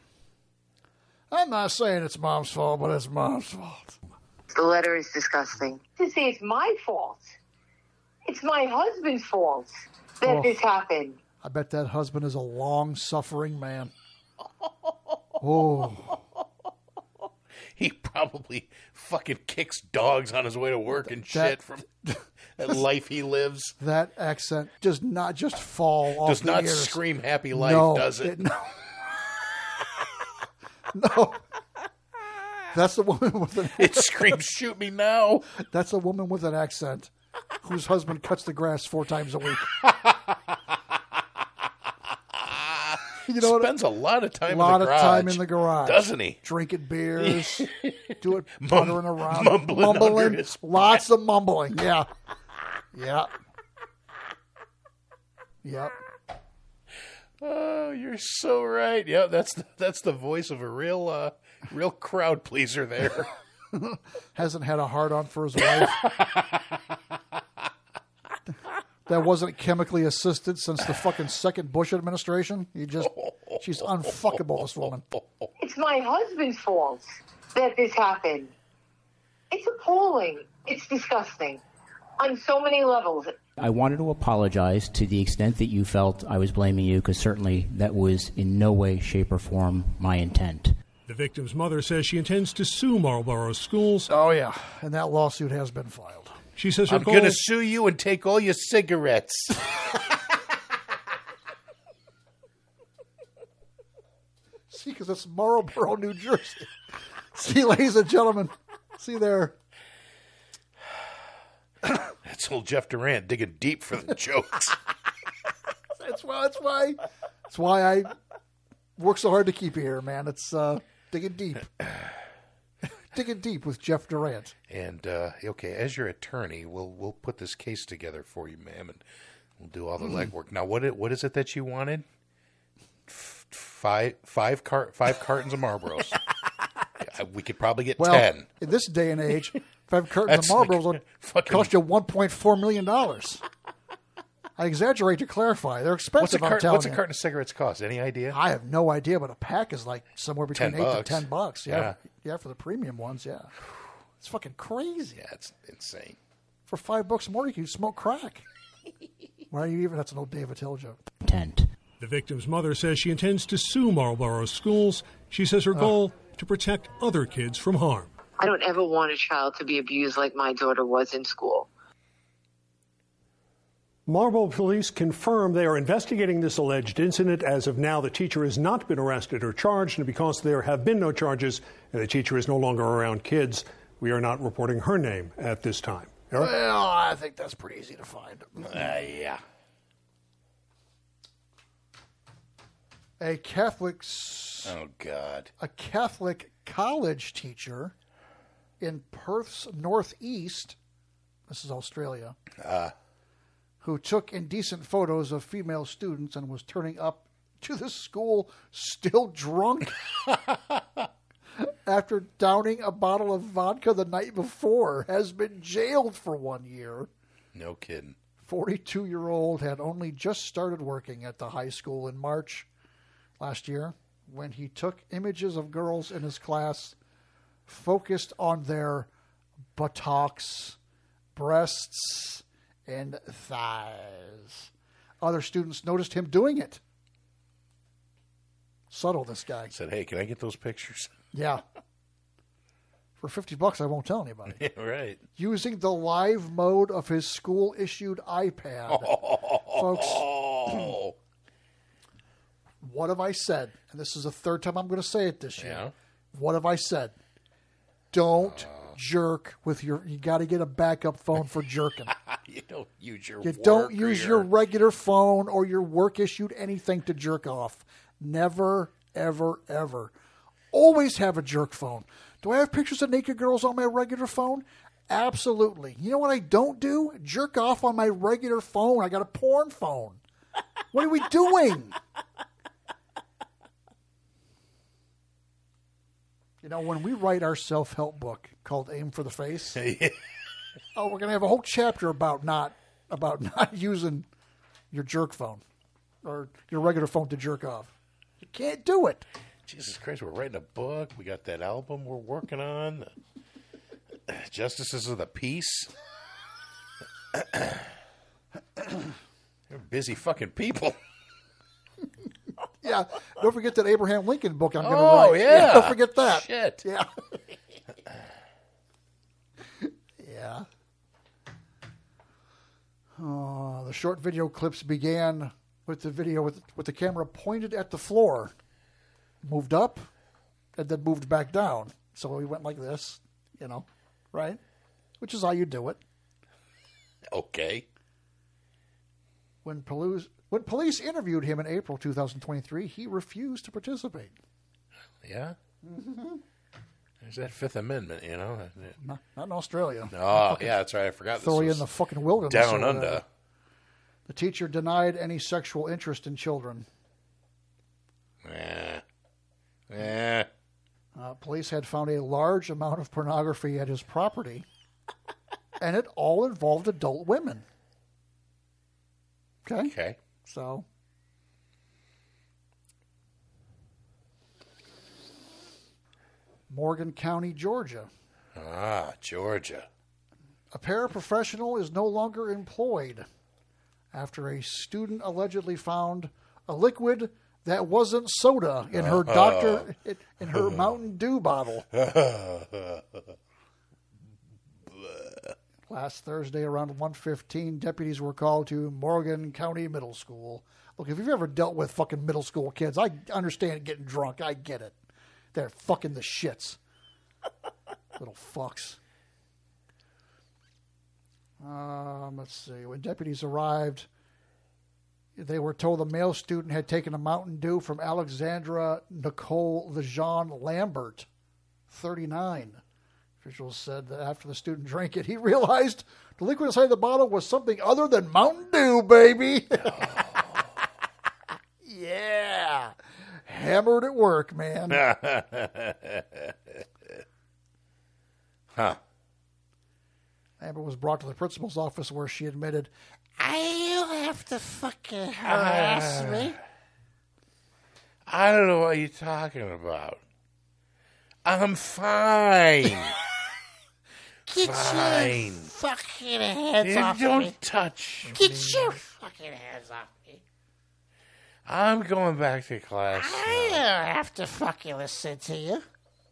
I'm not saying it's mom's fault, but it's mom's fault. The letter is disgusting. To say it's my fault. It's my husband's fault that Oh. this happened. I bet that husband is a long-suffering man. Oh, He probably fucking kicks dogs on his way to work and That- shit from that life he lives. that accent does not just fall off Does the not ears. scream happy life, no, does it? no. No. That's the woman with an It screams, shoot me now. That's a woman with an accent whose husband cuts the grass four times a week. You know what? Spends a lot of time A lot in the of garage. time in the garage. Doesn't he? Drinking beers, do it, Mum- puttering around, mumbling under his lots of mumbling. Yeah. Yeah. Yep. Oh, you're so right. Yeah, that's the, that's the voice of a real uh, real crowd pleaser there. hasn't had a hard-on for his wife. That wasn't chemically assisted since the fucking second Bush administration. You just, she's unfuckable, this woman. It's my husband's fault that this happened. It's appalling. It's disgusting on so many levels. I wanted to apologize to the extent that you felt I was blaming you, because certainly that was in no way, shape, or form my intent. The victim's mother says she intends to sue Marlboro schools. Oh, yeah, and that lawsuit has been filed. She says her I'm goal... going to sue you and take all your cigarettes. See, because it's Marlboro, New Jersey. See, ladies and gentlemen, see there. That's old Jeff Durant digging deep for the jokes. That's why. That's why. That's why I work so hard to keep you here, man. It's uh, digging deep, digging deep with Jeff Durant. And uh, okay, as your attorney, we'll we'll put this case together for you, ma'am, and we'll do all the Mm. legwork. Now, what it, what is it that you wanted? F- five five cart five cartons of Marlboros. Yeah, we could probably get Well, ten. in this day and age, five cartons That's of Marlboros like will fucking- cost you one point four million dollars. I exaggerate to clarify. They're What's a, expensive. I'm cart, telling what's a you. carton of cigarettes cost? Any idea? I have no idea, but a pack is like somewhere between ten eight bucks. to ten bucks. Yeah, Yeah. yeah, for the premium ones. Yeah, it's fucking crazy. Yeah, it's insane. For five bucks more, you can smoke crack. Why are you even? That's an old David Hill joke. Intent. The victim's mother says she intends to sue Marlboro schools. She says her goal to protect other kids from harm. I don't ever want a child to be abused like my daughter was in school. Marlboro police confirm they are investigating this alleged incident. As of now, the teacher has not been arrested or charged, and because there have been no charges and the teacher is no longer around kids, we are not reporting her name at this time. Eric? Well, I think that's pretty easy to find. Uh, yeah. A Catholic, s- Oh God. a Catholic college teacher in Perth's northeast. This is Australia. Uh, who took indecent photos of female students and was turning up to the school still drunk after downing a bottle of vodka the night before, has been jailed for one year. No kidding. forty-two-year-old had only just started working at the high school in March last year when he took images of girls in his class focused on their buttocks, breasts, and thighs. Other students noticed him doing it. Subtle, this guy. Said, hey, can I get those pictures? Yeah. For fifty bucks, I won't tell anybody. Yeah, right. Using the live mode of his school-issued iPad. Folks, what have I said? And this is the third time I'm going to say it this year. Yeah. What have I said? Don't jerk with your... You got to get a backup phone for jerking. You don't use your You work don't or use your your regular phone or your work-issued anything to jerk off. Never, ever, ever. Always have a jerk phone. Do I have pictures of naked girls on my regular phone? Absolutely. You know what I don't do? Jerk off on my regular phone. I got a porn phone. What are we doing? You know, when we write our self-help book called Aim for the Face, oh, we're going to have a whole chapter about not about not using your jerk phone or your regular phone to jerk off. You can't do it. Jesus Christ, we're writing a book. We got that album we're working on. The Justices of the Peace. They're busy fucking people. Yeah, don't forget that Abraham Lincoln book I'm going to Oh, write. yeah. Don't forget that. Shit. Yeah. Yeah. Oh, the short video clips began with the video with, with the camera pointed at the floor, moved up, and then moved back down. So we went like this, you know, right? Which is how you do it. Okay. When police, when police interviewed him in April two thousand twenty-three, he refused to participate. Yeah? Mm-hmm. There's that Fifth Amendment, you know? Not, not in Australia. Oh, yeah, that's right. I forgot this Throw you was in the fucking wilderness. down or under. whatever. The teacher denied any sexual interest in children. Yeah. Yeah. Uh, police had found a large amount of pornography at his property, and it all involved adult women. Okay? Okay. So, Morgan County, Georgia. Ah, Georgia. A paraprofessional is no longer employed after a student allegedly found a liquid that wasn't soda in her doctor in her Mountain Dew bottle. Last Thursday around one fifteen, deputies were called to Morgan County Middle School. Look, if you've ever dealt with fucking middle school kids, I understand getting drunk. I get it. They're fucking the shits. Little fucks. Um, let's see. When deputies arrived, they were told the male student had taken a Mountain Dew from Alexandra Nicole Lejean Lambert, thirty-nine. Officials said that after the student drank it, he realized the liquid inside the bottle was something other than Mountain Dew, baby. Yeah. Hammered at work, man. Huh. Amber was brought to the principal's office where she admitted, "I'll have to fucking harass Uh, me." I don't know what you're talking about. I'm fine. Get Fine. your fucking hands You off don't me. touch Get me. your fucking hands off me. I'm going back to class. I don't have to fucking listen to you.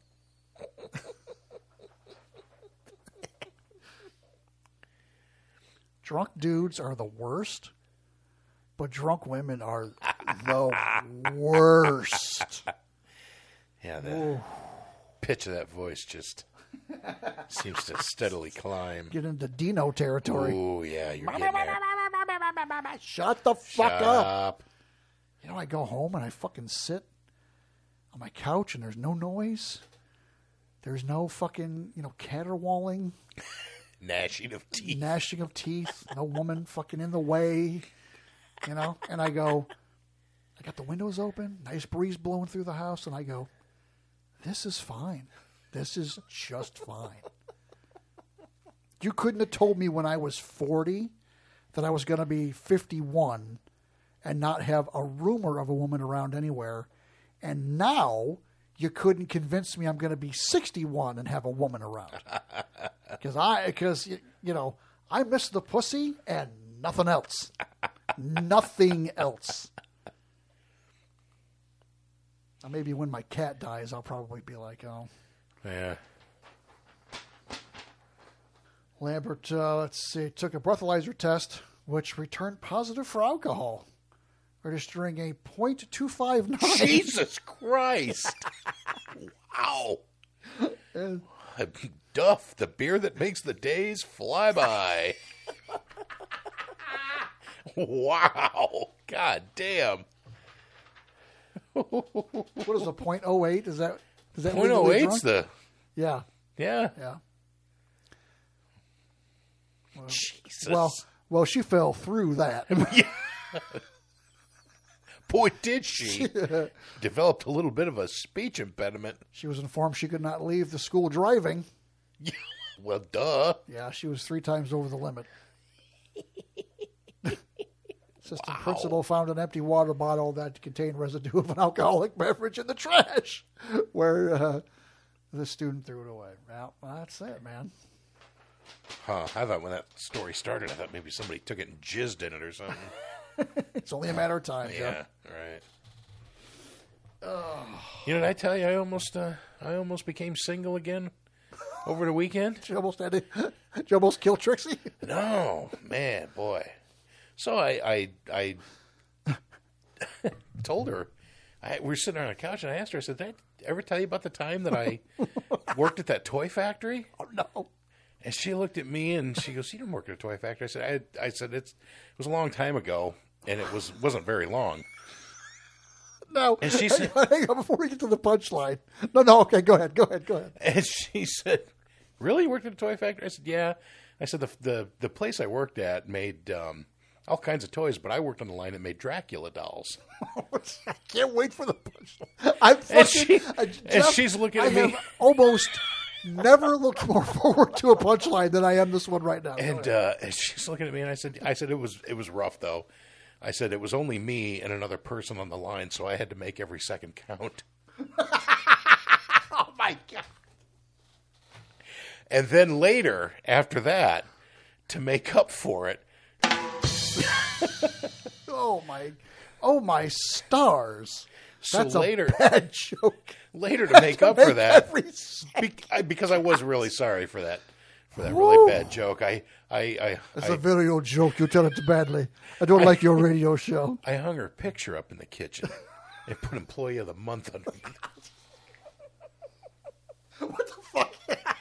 Drunk dudes are the worst, but drunk women are the worst. Yeah, the pitch of that voice just seems to steadily climb. Get into Dino territory. Oh, yeah, you're getting there. Shut the fuck Shut up. up. You know, I go home and I fucking sit on my couch and there's no noise. There's no fucking, you know, caterwauling. Gnashing of teeth. Gnashing of teeth. No woman fucking in the way. You know? And I go, I got the windows open, nice breeze blowing through the house, and I go, this is fine. This is just fine. You couldn't have told me when I was forty that I was going to be fifty-one and not have a rumor of a woman around anywhere. And now you couldn't convince me I'm going to be sixty-one and have a woman around. Because I, because you know, I miss the pussy and nothing else. Nothing else. Now maybe when my cat dies, I'll probably be like, oh. Yeah. Lambert, uh, let's see, took a breathalyzer test, which returned positive for alcohol, registering a point two five nine. Jesus Christ. Wow. And, Duff, the beer that makes the days fly by. Wow. God damn. what is a point oh eight? Is that is that point oh eight's the yeah yeah yeah. Well, Jesus. Well, well, she fell through that. Boy, did she. Developed a little bit of a speech impediment. She was informed she could not leave the school driving. Well, duh. Yeah, she was three times over the limit. Assistant Wow. principal found an empty water bottle that contained residue of an alcoholic beverage in the trash, where uh, the student threw it away. Well, that's it, man. Huh. I thought when that story started, I thought maybe somebody took it and jizzed in it or something. It's only a matter of time, Yeah, Jeff. right. Oh. You know, did I tell you I almost, uh, I almost became single again over the weekend? Did you almost had to, did you almost kill Trixie? No, man, boy. So I, I, I told her, I, we were sitting on a couch, and I asked her, I said, did I ever tell you about the time that I worked at that toy factory? Oh, no. And she looked at me, and she goes, you didn't work at a toy factory. I said, I, I said, it's, it was a long time ago, and it was, wasn't very long. No. And she hang said, on, hang on, before we get to the punchline. No, no, okay, go ahead, go ahead, go ahead. And she said, really, you worked at a toy factory? I said, yeah. I said, the the, the place I worked at made um, all kinds of toys, but I worked on the line that made Dracula dolls. I can't wait for the punchline. I'm fucking, And she- uh, and Jeff, she's looking I at me. have almost never looked more forward to a punchline than I am this one right now. And, uh, and she's looking at me, and I said, "I said it was it was rough though." I said it was only me and another person on the line, so I had to make every second count. Oh my God. And then later, after that, to make up for it, Oh my, oh my stars. so That's later, a bad joke. later to make up for make that, every be, I, because I was really sorry for that, for that really Woo. bad joke. I, I, I, It's I, a very old joke. You tell it badly. I don't like your radio show. I hung her picture up in the kitchen and put Employee of the Month underneath. What the fuck?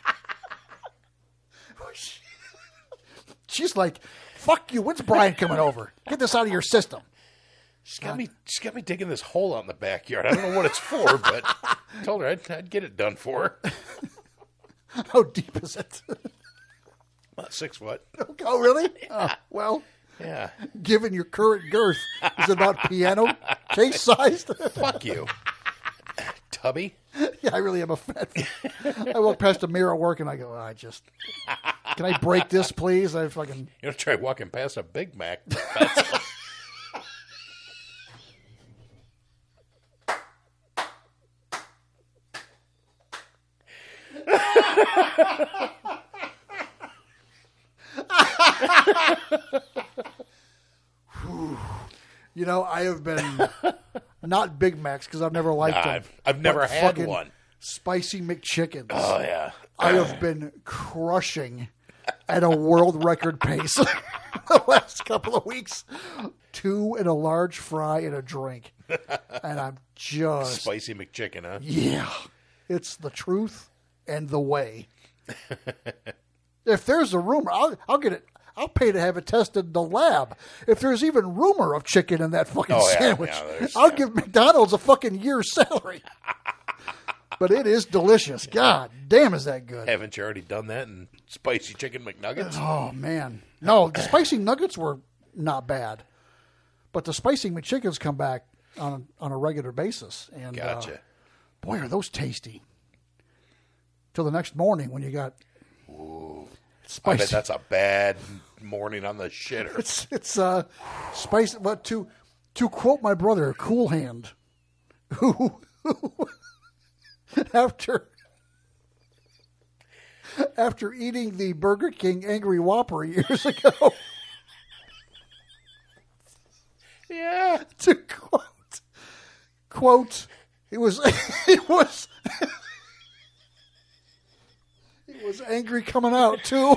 She's like, fuck you. When's Brian coming over? Get this out of your system. She's got me. She's got me digging this hole out in the backyard. I don't know what it's for, but I told her I'd, I'd get it done for her. How deep is it? About six foot. Oh, really? Oh, well, Yeah. given your current girth, is it about piano case sized? Fuck you, Tubby. Yeah, I really am a fat. I walk past a mirror at work and I go, oh, I just, can I break this, please? I fucking. You don't try walking past a Big Mac. That's all. You know, I have been not Big Macs because I've never liked Nah, them. I've- I've never but had fucking one. Spicy McChickens. Oh, yeah. I have been crushing at a world record pace the last couple of weeks. Two and a large fry and a drink, and I'm just Spicy McChicken, huh? yeah. It's the truth and the way. If there's a rumor, I'll, I'll get it. I'll pay to have it tested in the lab. If there's even rumor of chicken in that fucking Oh, yeah, sandwich, yeah, there's- I'll give McDonald's a fucking year's salary. But it is delicious. God damn, is that good? Haven't you already done that in Spicy Chicken McNuggets? Oh, man. No, the spicy nuggets were not bad. But the spicy McChickens come back on, on a regular basis. And Gotcha. uh, boy, are those tasty. Till the next morning when you got Ooh. I spicy. bet that's a bad morning on the shitter. It's it's uh spicy. But to to quote my brother, Cool Hand, who, who after after eating the Burger King Angry Whopper years ago, yeah, to quote quote it was it was it was angry coming out too.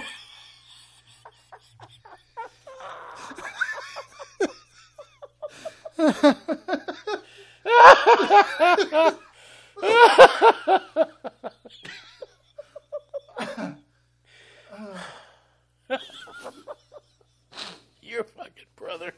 Your fucking brother.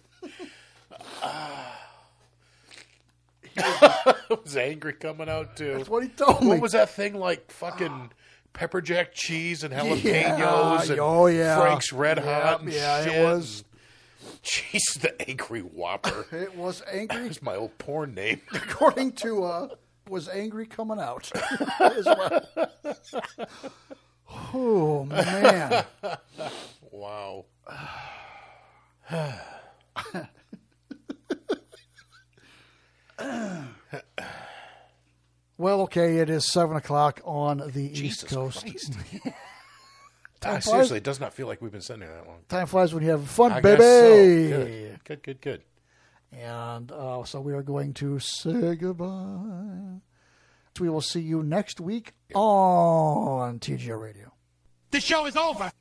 was angry coming out too. That's what he told me. What was that thing like? Fucking pepper jack cheese and jalapenos Yeah, and oh, yeah. Frank's Red Yeah, Hot. And yeah, it shit. was. Jeez, the Angry Whopper. It was angry. That's my old porn name. According to uh, was angry coming out as well. Oh man! Wow. Well, okay, it is seven o'clock on the Jesus East Coast. Christ. Time Ah, flies. seriously, it does not feel like we've been sitting there that long. Time flies when you have fun, I baby. guess so. Good, good, good, good. And uh, so we are going to say goodbye. We will see you next week on T G R Radio. The show is over.